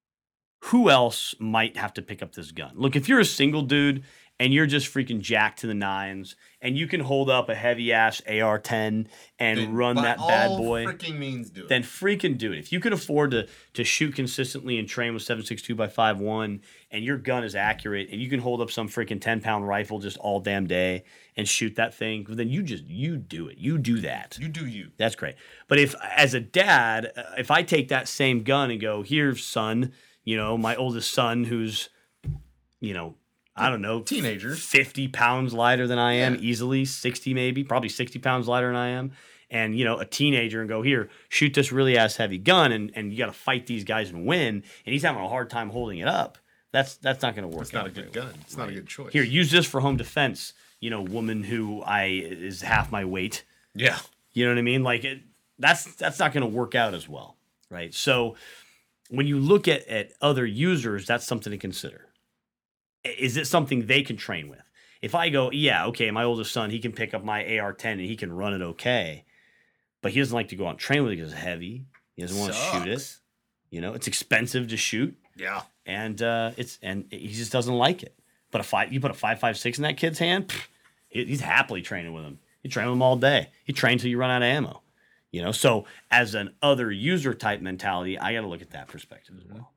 who else might have to pick up this gun? Look, if you're a single dude and you're just freaking jacked to the nines, and you can hold up a heavy ass A R ten and Then run by that bad all boy, freaking means do it. then freaking do it. If you can afford to to shoot consistently and train with seven six two by five one, and your gun is accurate, and you can hold up some freaking ten pound rifle just all damn day and shoot that thing, then you just you do it. You do that. you do you. That's great. But if, as a dad, uh, if I take that same gun and go, here, son, you know, my oldest son who's, you know, I don't know, Teenager. fifty pounds lighter than I am, Yeah. easily, sixty maybe, probably sixty pounds lighter than I am, and, you know, a teenager and go, here, shoot this really ass heavy gun, and, and you got to fight these guys and win, and he's having a hard time holding it up. That's that's not going to work. It's not out a good very well. gun. It's not a good choice. Here, use this for home defense. You know, woman who I is half my weight. Yeah. You know what I mean? Like it, that's that's not going to work out as well, right? So when you look at at other users, that's something to consider. I- Is it something they can train with? If I go, yeah, okay, my oldest son, he can pick up my A R ten and he can run it okay, but he doesn't like to go out and train with it because it's heavy. He doesn't want to shoot it. Sucks. You know, it's expensive to shoot, Yeah. and uh, it's and he just doesn't like it. But if I you put a five five six in that kid's hand, pff, he- he's happily training with him. You train with him all day. He trains till you run out of ammo. You know, so as an other user type mentality, I got to look at that perspective as well.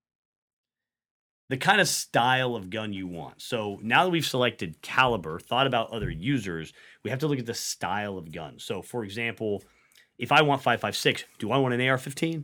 The kind of style of gun you want. So now that we've selected caliber, thought about other users, we have to look at the style of gun. So for example, if I want five five six, do I want an A R fifteen?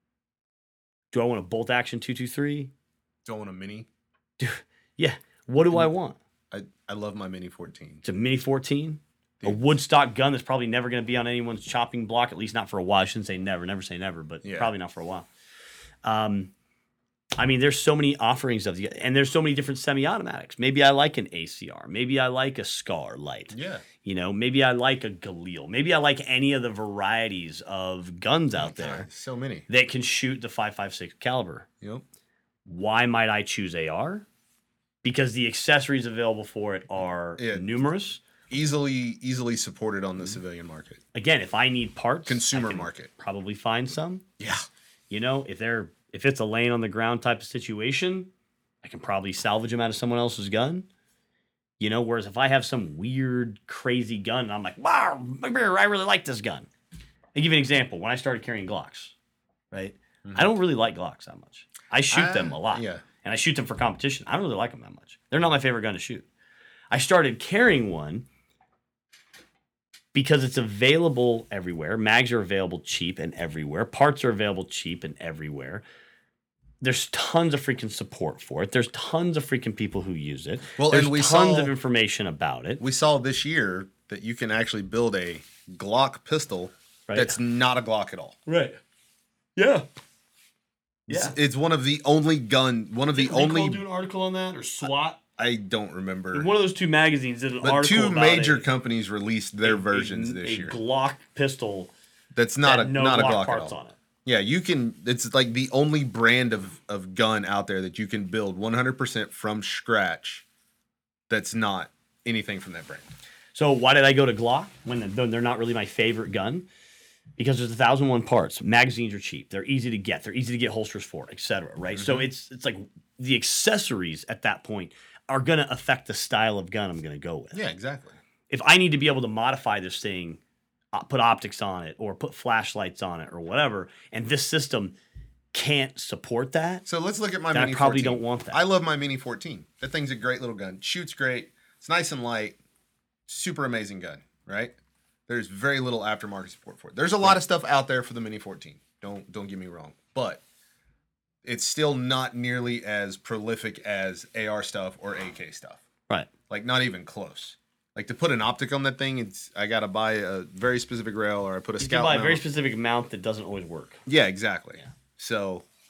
Do I want a bolt action two twenty-three? Don't want a mini. Yeah. What do I want? I, I love my Mini fourteen. It's a Mini fourteen, a Dude. Woodstock gun that's probably never going to be on anyone's chopping block, at least not for a while. I shouldn't say never, never say never, but Yeah. probably not for a while. Um, I mean, there's so many offerings of the, and there's so many different semi-automatics. Maybe I like an A C R. Maybe I like a Scar Light. Yeah. You know, maybe I like a Galil. Maybe I like any of the varieties of guns out there God, so many. that can shoot the five five six caliber. Yep. Why might I choose A R? Because the accessories available for it are Yeah. numerous. Easily, easily supported on the civilian market. Again, if I need parts, Consumer I can market. probably find some. Yeah. You know, if they're if it's a laying on the ground type of situation, I can probably salvage them out of someone else's gun. You know, whereas if I have some weird, crazy gun, and I'm like, wow, I really like this gun. I'll give you an example. When I started carrying Glocks, right? Mhm. I don't really like Glocks that much. I shoot I- them a lot. yeah. And I shoot them for competition. I don't really like them that much. They're not my favorite gun to shoot. I started carrying one because it's available everywhere. Mags are available cheap and everywhere. Parts are available cheap and everywhere. There's tons of freaking support for it. There's tons of freaking people who use it. Well, There's and we tons saw- of information about it. We saw this year that you can actually build a Glock pistol Right. that's not a Glock at all. Right. Yeah. It's, it's one of the only gun, one of the only. do an article on that or SWAT? I don't remember. One of those two magazines did an But article two about major a- companies released their a- versions a, this a year. Glock pistol That's not a had no not a Glock Glock at parts all. on it. Yeah, you can. It's like the only brand of of gun out there that you can build one hundred percent from scratch. That's not anything from that brand. So why did I go to Glock when they're not really my favorite gun? Because there's a thousand one parts. Magazines are cheap. They're easy to get. They're easy to get holsters for, et cetera. Right. So it's it's like the accessories at that point are going to affect the style of gun I'm going to go with. Yeah, exactly. If I need to be able to modify this thing, uh, put optics on it or put flashlights on it or whatever, and this system can't support that, So let's look at my then Mini I probably fourteen. don't want that. I love my Mini fourteen. That thing's a great little gun. Shoots great. It's nice and light. Super amazing gun, right? There's very little aftermarket support for it. There's a lot of stuff out there for the Mini fourteen. Don't don't get me wrong, but it's still not nearly as prolific as A R stuff or A K stuff. Right. Like not even close. Like to put an optic on that thing, it's I gotta buy a very specific rail or I put a You scout can buy a mount. very specific mount that doesn't always work. Yeah, exactly. So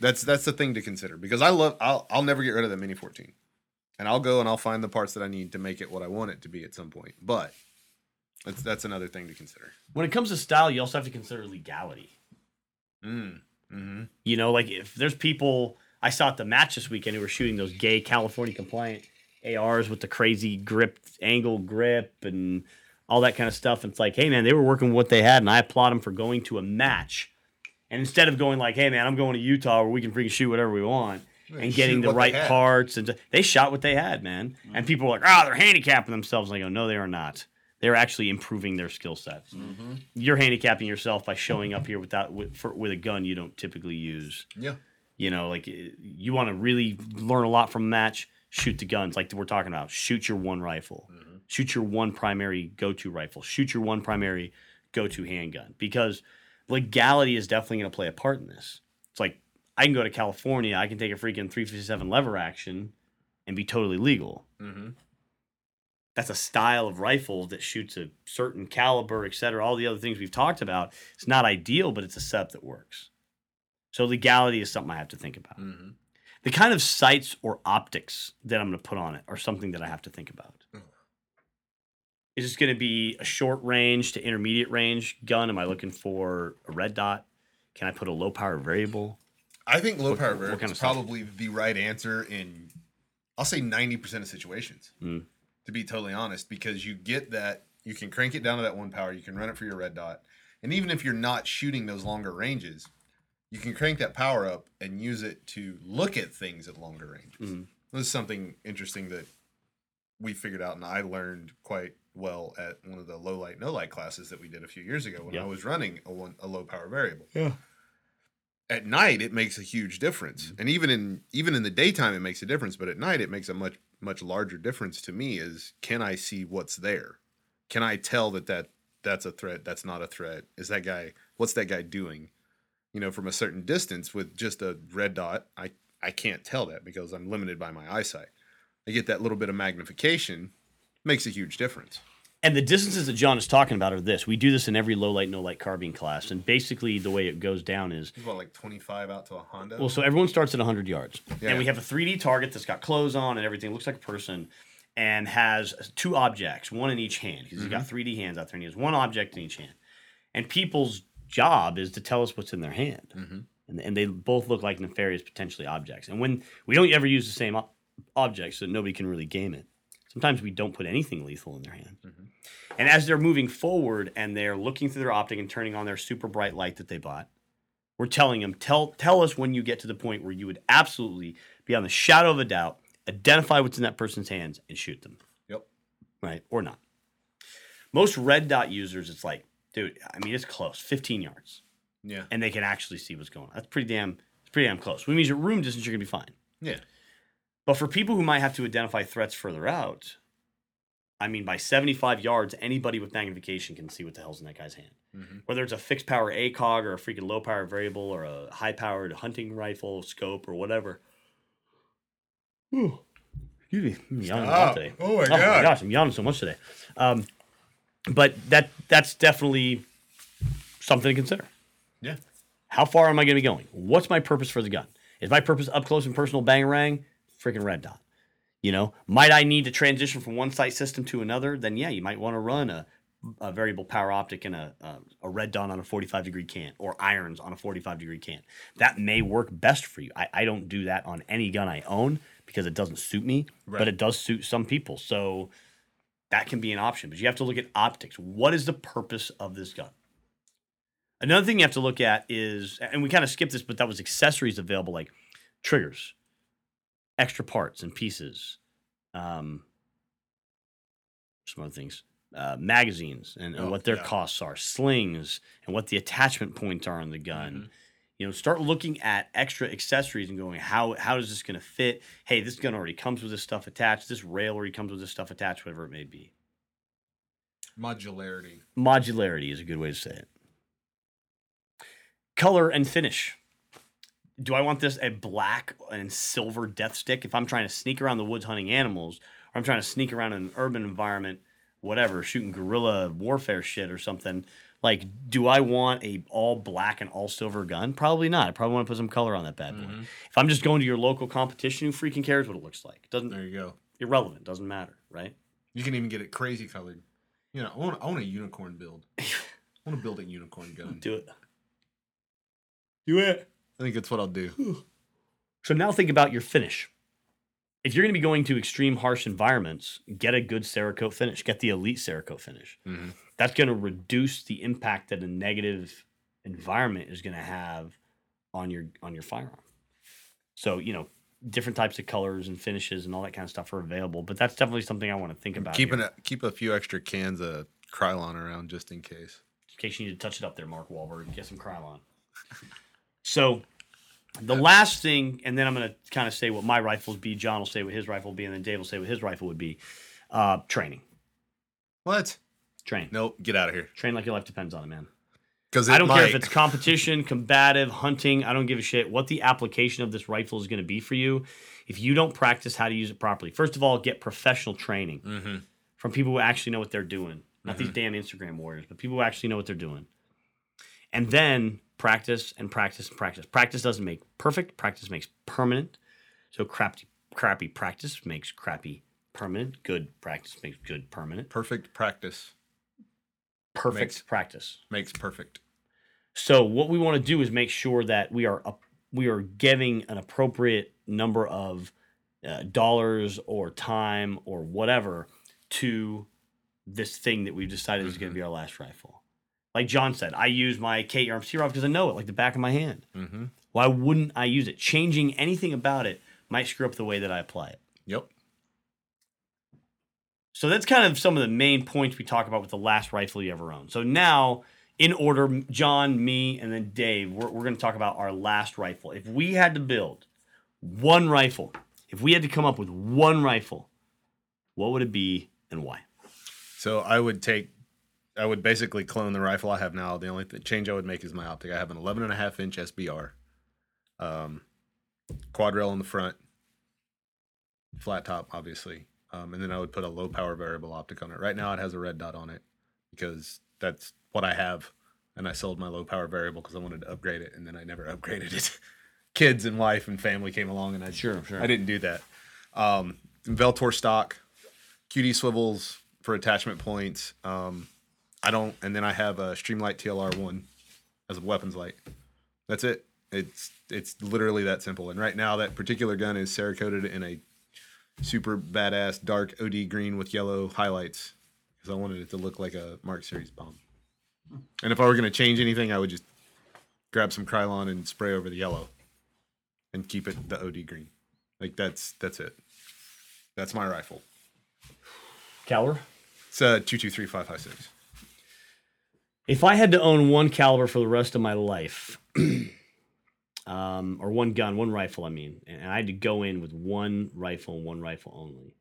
That's that's the thing to consider because I love. I'll I'll never get rid of the Mini fourteen, and I'll go and I'll find the parts that I need to make it what I want it to be at some point. But that's that's another thing to consider. When it comes to style, you also have to consider legality. Mm. Mm-hmm. You know, like if there's people I saw at the match this weekend who were shooting those gay California compliant A Rs with the crazy grip, angle grip, and all that kind of stuff. And it's like, hey man, they were working with what they had, and I applaud them for going to a match. And instead of going like, hey man, I'm going to Utah where we can freaking shoot whatever we want, They and getting shoot the what right they had. parts, and they shot what they had, man. Mm-hmm. And people were like, oh, they're handicapping themselves. And I go, no, they are not. They're actually improving their skill sets. Mm-hmm. You're handicapping yourself by showing up here without with, for, with a gun you don't typically use. Yeah. You know, like you want to really learn a lot from a match, shoot the guns like we're talking about. Shoot your one rifle. Mm-hmm. Shoot your one primary go-to rifle. Shoot your one primary go-to handgun. Because legality is definitely going to play a part in this. It's like I can go to California, I can take a freaking three fifty-seven lever action and be totally legal. Mm-hmm. That's a style of rifle that shoots a certain caliber, et cetera. All the other things we've talked about. It's not ideal, but it's a setup that works. So legality is something I have to think about. Mm-hmm. The kind of sights or optics that I'm going to put on it are something that I have to think about. Mm. Is this going to be a short range to intermediate range gun? Am I looking for a red dot? Can I put a low power variable? I think low What- power what variable kind is of stuff? probably the right answer in, I'll say ninety percent of situations, Mm. to be totally honest, because you get that, you can crank it down to that one power, you can run it for your red dot. And even if you're not shooting those longer ranges, you can crank that power up and use it to look at things at longer ranges. Mm. This is something interesting that we figured out and I learned quite well at one of the low light, no light classes that we did a few years ago when Yeah. I was running a, one, a low power variable. Yeah. At night, it makes a huge difference. Mm-hmm. And even in even in the daytime, it makes a difference. But at night, it makes a much, much larger difference to me is, can I see what's there? Can I tell that, that that's a threat? That's not a threat? Is that guy, what's that guy doing? You know, from a certain distance with just a red dot, I, I can't tell that because I'm limited by my eyesight. I get that little bit of magnification, makes a huge difference. And the distances that John is talking about are this. We do this in every low light, no light carbine class. And basically the way it goes down is, What, like twenty-five out to a Honda? well, so everyone starts at one hundred yards. Yeah. And we have a three D target that's got clothes on and everything. It looks like a person and has two objects, one in each hand. Because Mm-hmm. he's got three D hands out there and he has one object in each hand. And people's job is to tell us what's in their hand. Mm-hmm. And, and they both look like nefarious, potentially, objects. And when we don't ever use the same ob- object so that nobody can really game it, sometimes we don't put anything lethal in their hand. Mm-hmm. And as they're moving forward and they're looking through their optic and turning on their super bright light that they bought, we're telling them, tell, tell us when you get to the point where you would absolutely, beyond the shadow of a doubt, identify what's in that person's hands and shoot them. Yep. Right? Or not. Most red dot users, it's like, dude, I mean, it's close, fifteen yards. Yeah. And they can actually see what's going on. That's pretty damn, it's pretty damn close. Which means at room distance, you're going to be fine. Yeah. But for people who might have to identify threats further out, I mean, by seventy-five yards, anybody with magnification can see what the hell's in that guy's hand. Mm-hmm. Whether it's a fixed power A C O G or a freaking low power variable or a high powered hunting rifle scope or whatever. Ooh. Excuse me. I'm yawning a lot today. Oh my Oh God. my gosh, I'm yawning so much today. Um, but that that's definitely something to consider. Yeah. How far am I going to be going? What's my purpose for the gun? Is my purpose up close and personal bang-rang? Freaking red dot. You know, might I need to transition from one sight system to another? Then yeah, you might want to run a, a variable power optic and a, a a red dot on a forty-five degree cant or irons on a forty-five degree cant. That may work best for you. I, I don't do that on any gun I own because it doesn't suit me, Right. but it does suit some people. So that can be an option. But you have to look at optics. What is the purpose of this gun? Another thing you have to look at is, and we kind of skipped this, but that was accessories available like triggers, extra parts and pieces, um, some other things, uh, magazines and, and Oh, what their yeah. costs are, slings and what the attachment points are on the gun. Mm-hmm. You know, start looking at extra accessories and going, how how is this going to fit? Hey, this gun already comes with this stuff attached. This rail already comes with this stuff attached, whatever it may be. Modularity. Modularity is a good way to say it. Color and finish. Do I want this a black and silver death stick if I'm trying to sneak around the woods hunting animals, or I'm trying to sneak around in an urban environment, whatever, shooting guerrilla warfare shit or something? Like, do I want a all black and all silver gun? Probably not. I probably want to put some color on that bad boy. Mhm. If I'm just going to your local competition, who freaking cares what it looks like? It doesn't There you go. irrelevant. Doesn't matter, right? You can even get it crazy colored. You know, I want, I want a unicorn build. I want to build a unicorn gun. Do it. Do it. I think that's what I'll do. So now think about your finish. If you're going to be going to extreme harsh environments, get a good Cerakote finish. Get the elite Cerakote finish. Mm-hmm. That's going to reduce the impact that a negative environment is going to have on your on your firearm. So, you know, different types of colors and finishes and all that kind of stuff are available, but that's definitely something I want to think about. Keeping here. a, keep a few extra cans of Krylon around just in case. In case you need to touch it up there, Mark Wahlberg, get some Krylon. So the last thing, and then I'm going to kind of say what my rifles be. John will say what his rifle will be, and then Dave will say what his rifle would be. Uh, training. What? Train. Nope. Get out of here. Train like your life depends on it, man. Because I don't might. care if it's competition, combative, hunting. I don't give a shit what the application of this rifle is going to be for you. If you don't practice how to use it properly, first of all, get professional training Mm-hmm. from people who actually know what they're doing. Not Mm-hmm. these damn Instagram warriors, but people who actually know what they're doing. And then practice and practice and practice. Practice doesn't make perfect. Practice makes permanent. So crappy, crappy practice makes crappy permanent. Good practice makes good permanent. Perfect practice Perfect Makes- practice. makes perfect. So what we want to do is make sure that we are up, we are giving an appropriate number of uh, dollars or time or whatever to this thing that we've decided is going to be our last rifle. Like John said, I use my K E R M C rifle because I know it like the back of my hand. Mm-hmm. Why wouldn't I use it? Changing anything about it might screw up the way that I apply it. Yep. So that's kind of some of the main points we talk about with the last rifle you ever owned. So now, in order, John, me, and then Dave, we're, we're going to talk about our last rifle. If we had to build one rifle, if we had to come up with one rifle, what would it be and why? So I would take, I would basically clone the rifle I have now. The only th- change I would make is my optic. I have an eleven and a half inch S B R, um, quad rail in the front, flat top, obviously. Um, and then I would put a low power variable optic on it. Right now it has a red dot on it because that's what I have. And I sold my low power variable because I wanted to upgrade it. And then I never upgraded it. Kids and wife and family came along and I, Sure, sure. I didn't do that. Um, Veltor stock, Q D swivels for attachment points. Um, I don't, and then I have a Streamlight T L R one as a weapons light. That's it. It's it's literally that simple. And right now that particular gun is Cerakoted in a super badass dark O D green with yellow highlights because I wanted it to look like a Mark Series bomb. And if I were going to change anything, I would just grab some Krylon and spray over the yellow and keep it the O D green. Like that's that's it. That's my rifle. Caliber? It's a two two three five five six. If I had to own one caliber for the rest of my life, um, or one gun, one rifle, I mean, and I had to go in with one rifle and one rifle only,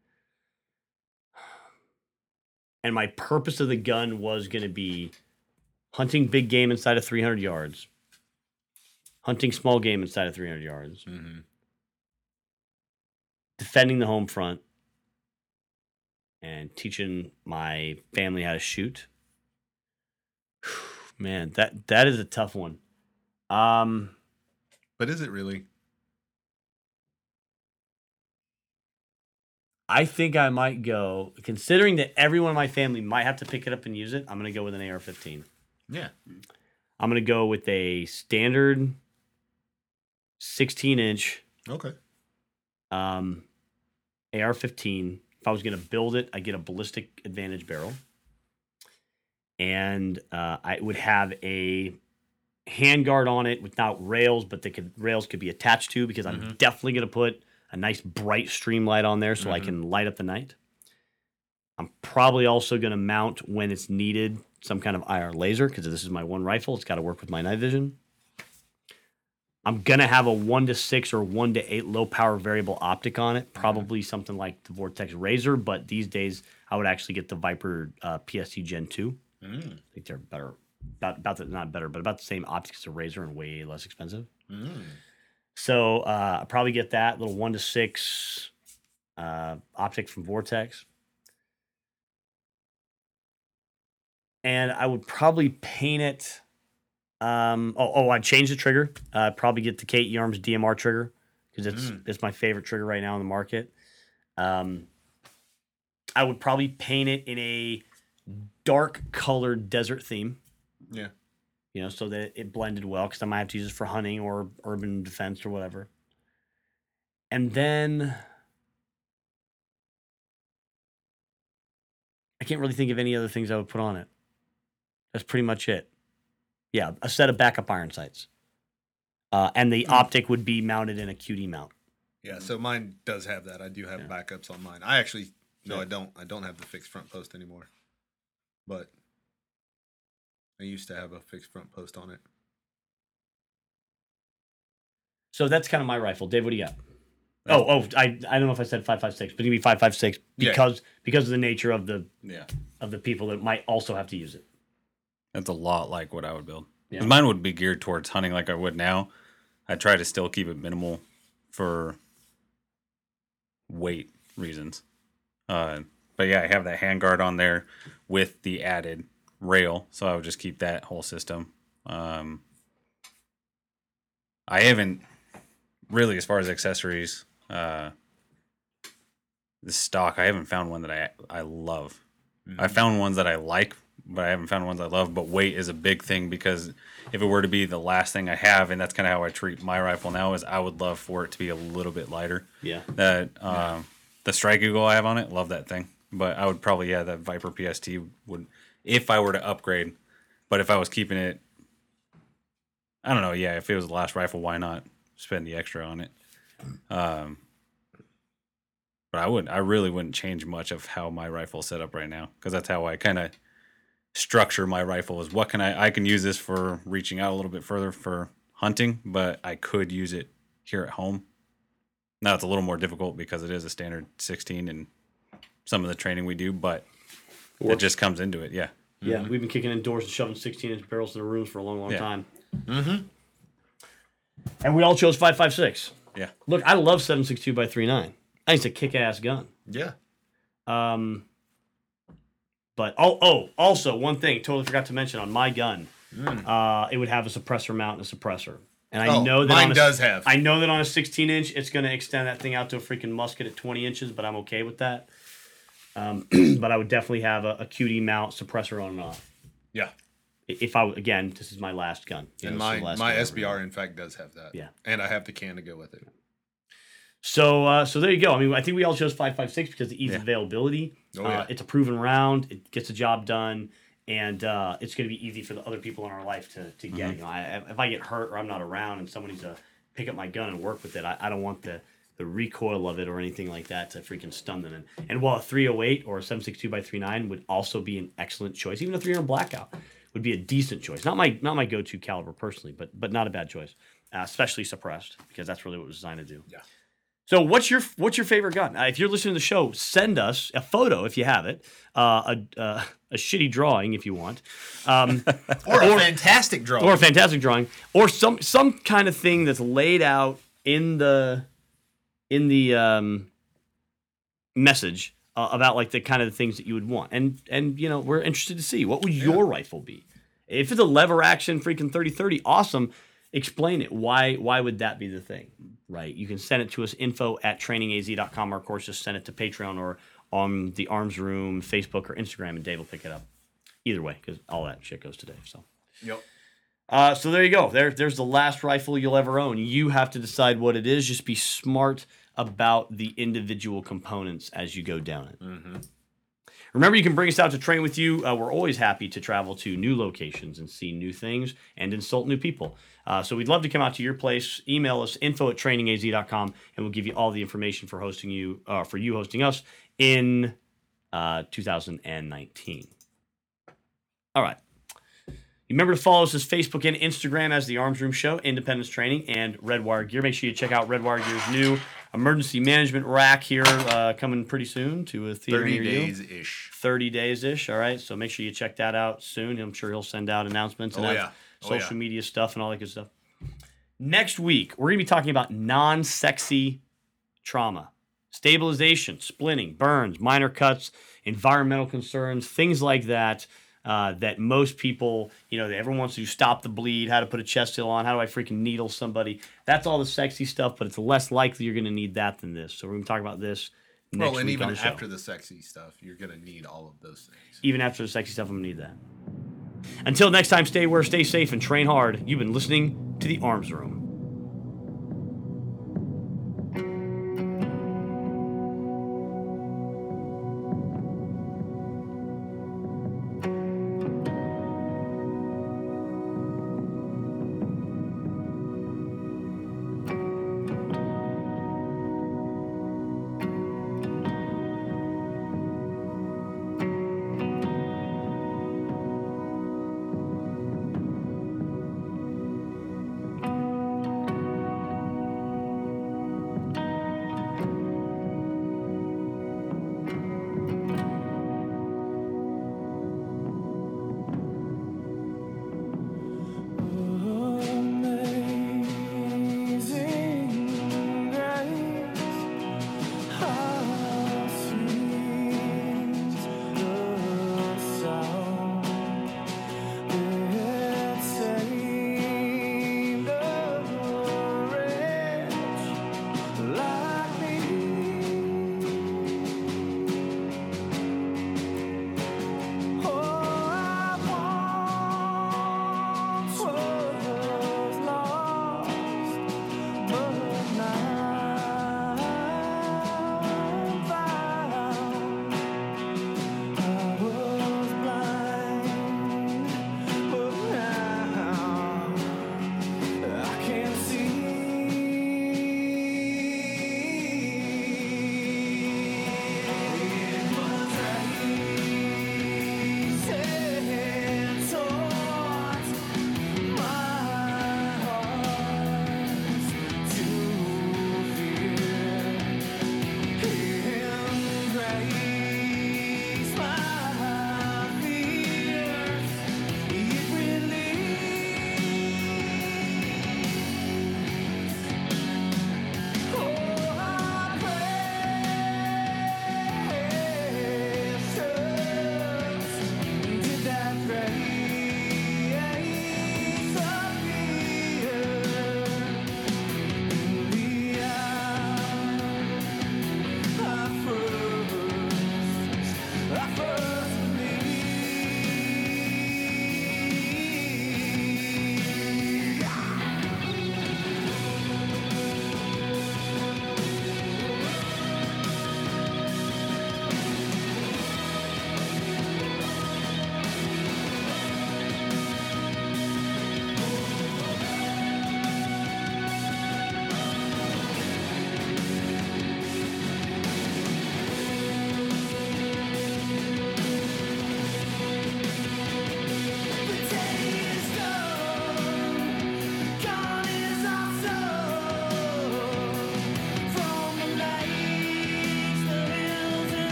and my purpose of the gun was going to be hunting big game inside of three hundred yards, hunting small game inside of three hundred yards, Mm-hmm. defending the home front, and teaching my family how to shoot. Man, that that is a tough one. Um, But is it really? I think I might go, considering that everyone in my family might have to pick it up and use it, I'm going to go with an A R fifteen. Yeah. I'm going to go with a standard sixteen inch Okay. um, A R fifteen. If I was going to build it, I get a ballistic advantage barrel. And uh, I would have a handguard on it without rails, but the could, rails could be attached to because I'm Mhm. definitely going to put a nice bright stream light on there so I Mhm. can light up the night. I'm probably also going to mount when it's needed some kind of I R laser because this is my one rifle. It's got to work with my night vision. I'm going to have a one to six or one to eight low power variable optic on it, probably something like the Vortex Razor, but these days I would actually get the Viper uh, P S C Gen two. Mm. I think they're better, about, about the, not better, but about the same optics as a Razor and way less expensive. Mm. So uh, I'll probably get that little one to six uh, optic from Vortex. and I would probably paint it. Um, oh, oh, I'd change the trigger. Uh, probably get the K E Arms D M R trigger because it's Mm. it's my favorite trigger right now in the market. Um, I would probably paint it in a dark colored desert theme. Yeah. You know, so that it blended well because I might have to use it for hunting or urban defense or whatever. And then I can't really think of any other things I would put on it. That's pretty much it. Yeah, a set of backup iron sights. Uh, and the Hmm. optic would be mounted in a Q D mount. Yeah, so mine does have that. I do have Yeah. backups on mine. I actually no, Yeah. I don't. I don't have the fixed front post anymore. But I used to have a fixed front post on it. So that's kind of my rifle. Dave, what do you got? Oh, oh, I, I don't know if I said five five six, but it'd be five five six Yeah. because because of the nature of the Yeah. of the people that might also have to use it. That's a lot like what I would build. 'Cause Yeah. mine would be geared towards hunting like I would now. I try to still keep it minimal for weight reasons. Uh, but yeah, I have that handguard on there with the added rail, so I would just keep that whole system. Um, I haven't really, as far as accessories, uh, the stock. I haven't found one that I I love. I found ones that I like, but I haven't found ones I love. But weight is a big thing because if it were to be the last thing I have, and that's kind of how I treat my rifle now, is I would love for it to be a little bit lighter. Yeah. That um, the Strike Eagle I have on it, love that thing. But I would probably yeah, that Viper P S T would, if I were to upgrade. But if I was keeping it, I don't know. Yeah, if it was the last rifle, why not spend the extra on it? Um, but I would, I really wouldn't change much of how my rifle is set up right now because that's how I kind of structure my rifle. Is what can I? I can use this for reaching out a little bit further for hunting, but I could use it here at home. Now it's a little more difficult because it is a standard sixteen and some of the training we do, but it just comes into it. Yeah. Yeah, we've been kicking in doors and shoving sixteen inch barrels in the rooms for a long, long Yeah. time. Mm-hmm. And we all chose five five six. Yeah. Look, I love seven six two by three nine. I think it's a kick ass gun. Yeah. Um, but oh, oh, also one thing totally forgot to mention on my gun, Mm. uh, it would have a suppressor mount and a suppressor. And I Oh, know that mine on a, does have. I know that on a sixteen inch, it's going to extend that thing out to a freaking musket at twenty inches, but I'm okay with that. Um, but I would definitely have a, a Q D mount suppressor on and off. Yeah. I- If I again, this is my last gun. You And know, this is my the last my gun I S B R ever- in fact does have that. Yeah. And I have the can to go with it. So, uh, so there you go. I mean, I think we all chose five five six because of the ease of Yeah. availability. Oh, uh, yeah. It's a proven round. It gets the job done, and uh, it's going to be easy for the other people in our life to, to get. Mhm. You know, I, if I get hurt or I'm not around and someone needs to pick up my gun and work with it, I, I don't want the, the recoil of it or anything like that to freaking stun them. And, and while a three oh eight or a seven six two by three nine would also be an excellent choice, even a three hundred Blackout would be a decent choice. Not my not my go-to caliber personally, but but not a bad choice, uh, especially suppressed because that's really what it was designed to do. Yeah. So what's your what's your favorite gun? Uh, if you're listening to the show, send us a photo if you have it, uh, a uh, a shitty drawing if you want, um, Or, Or- a fantastic drawing. or a fantastic drawing, or some some kind of thing that's laid out in the in the um, message uh, about like the kind of things that you would want. And and you know we're interested to see what would your rifle be. If it's a lever action freaking thirty thirty, awesome. Explain it. Why why would that be the thing? Right. You can send it to us info at training a z dot com or of course just send it to Patreon or on the Arms Room, Facebook or Instagram and Dave will pick it up. Either way, because all that shit goes to Dave. So Yep. uh, so there you go. There, there's the last rifle you'll ever own. You have to decide what it is. Just be smart about the individual components as you go down it. Mm-hmm. Remember, you can bring us out to train with you. Uh, we're always happy to travel to new locations and see new things and insult new people. Uh, so we'd love to come out to your place. Email us info at training a z dot com and we'll give you all the information for hosting you, uh, for you hosting us in uh, two thousand nineteen. All right. Remember to follow us as Facebook and Instagram as the Arms Room Show, Independence Training, and Redwire Gear. Make sure you check out Redwire Gear's new emergency management rack here, uh, coming pretty soon to a theater Thirty near you. days ish. thirty days ish. All right. So make sure you check that out soon. I'm sure he'll send out announcements and Oh, have yeah. Oh, social yeah. media stuff and all that good stuff. Next week, we're going to be talking about non sexy trauma, stabilization, splinting, burns, minor cuts, environmental concerns, things like that. uh, that most people, you know, everyone wants to stop the bleed, how to put a chest seal on, how do I freaking needle somebody. That's all the sexy stuff, but it's less likely you're going to need that than this. So we're going to talk about this next Well, and week even on the show. after the sexy stuff, you're going to need all of those things. Even after the sexy stuff, I'm going to need that. Until next time, stay aware, stay safe, and train hard. You've been listening to The Arms Room.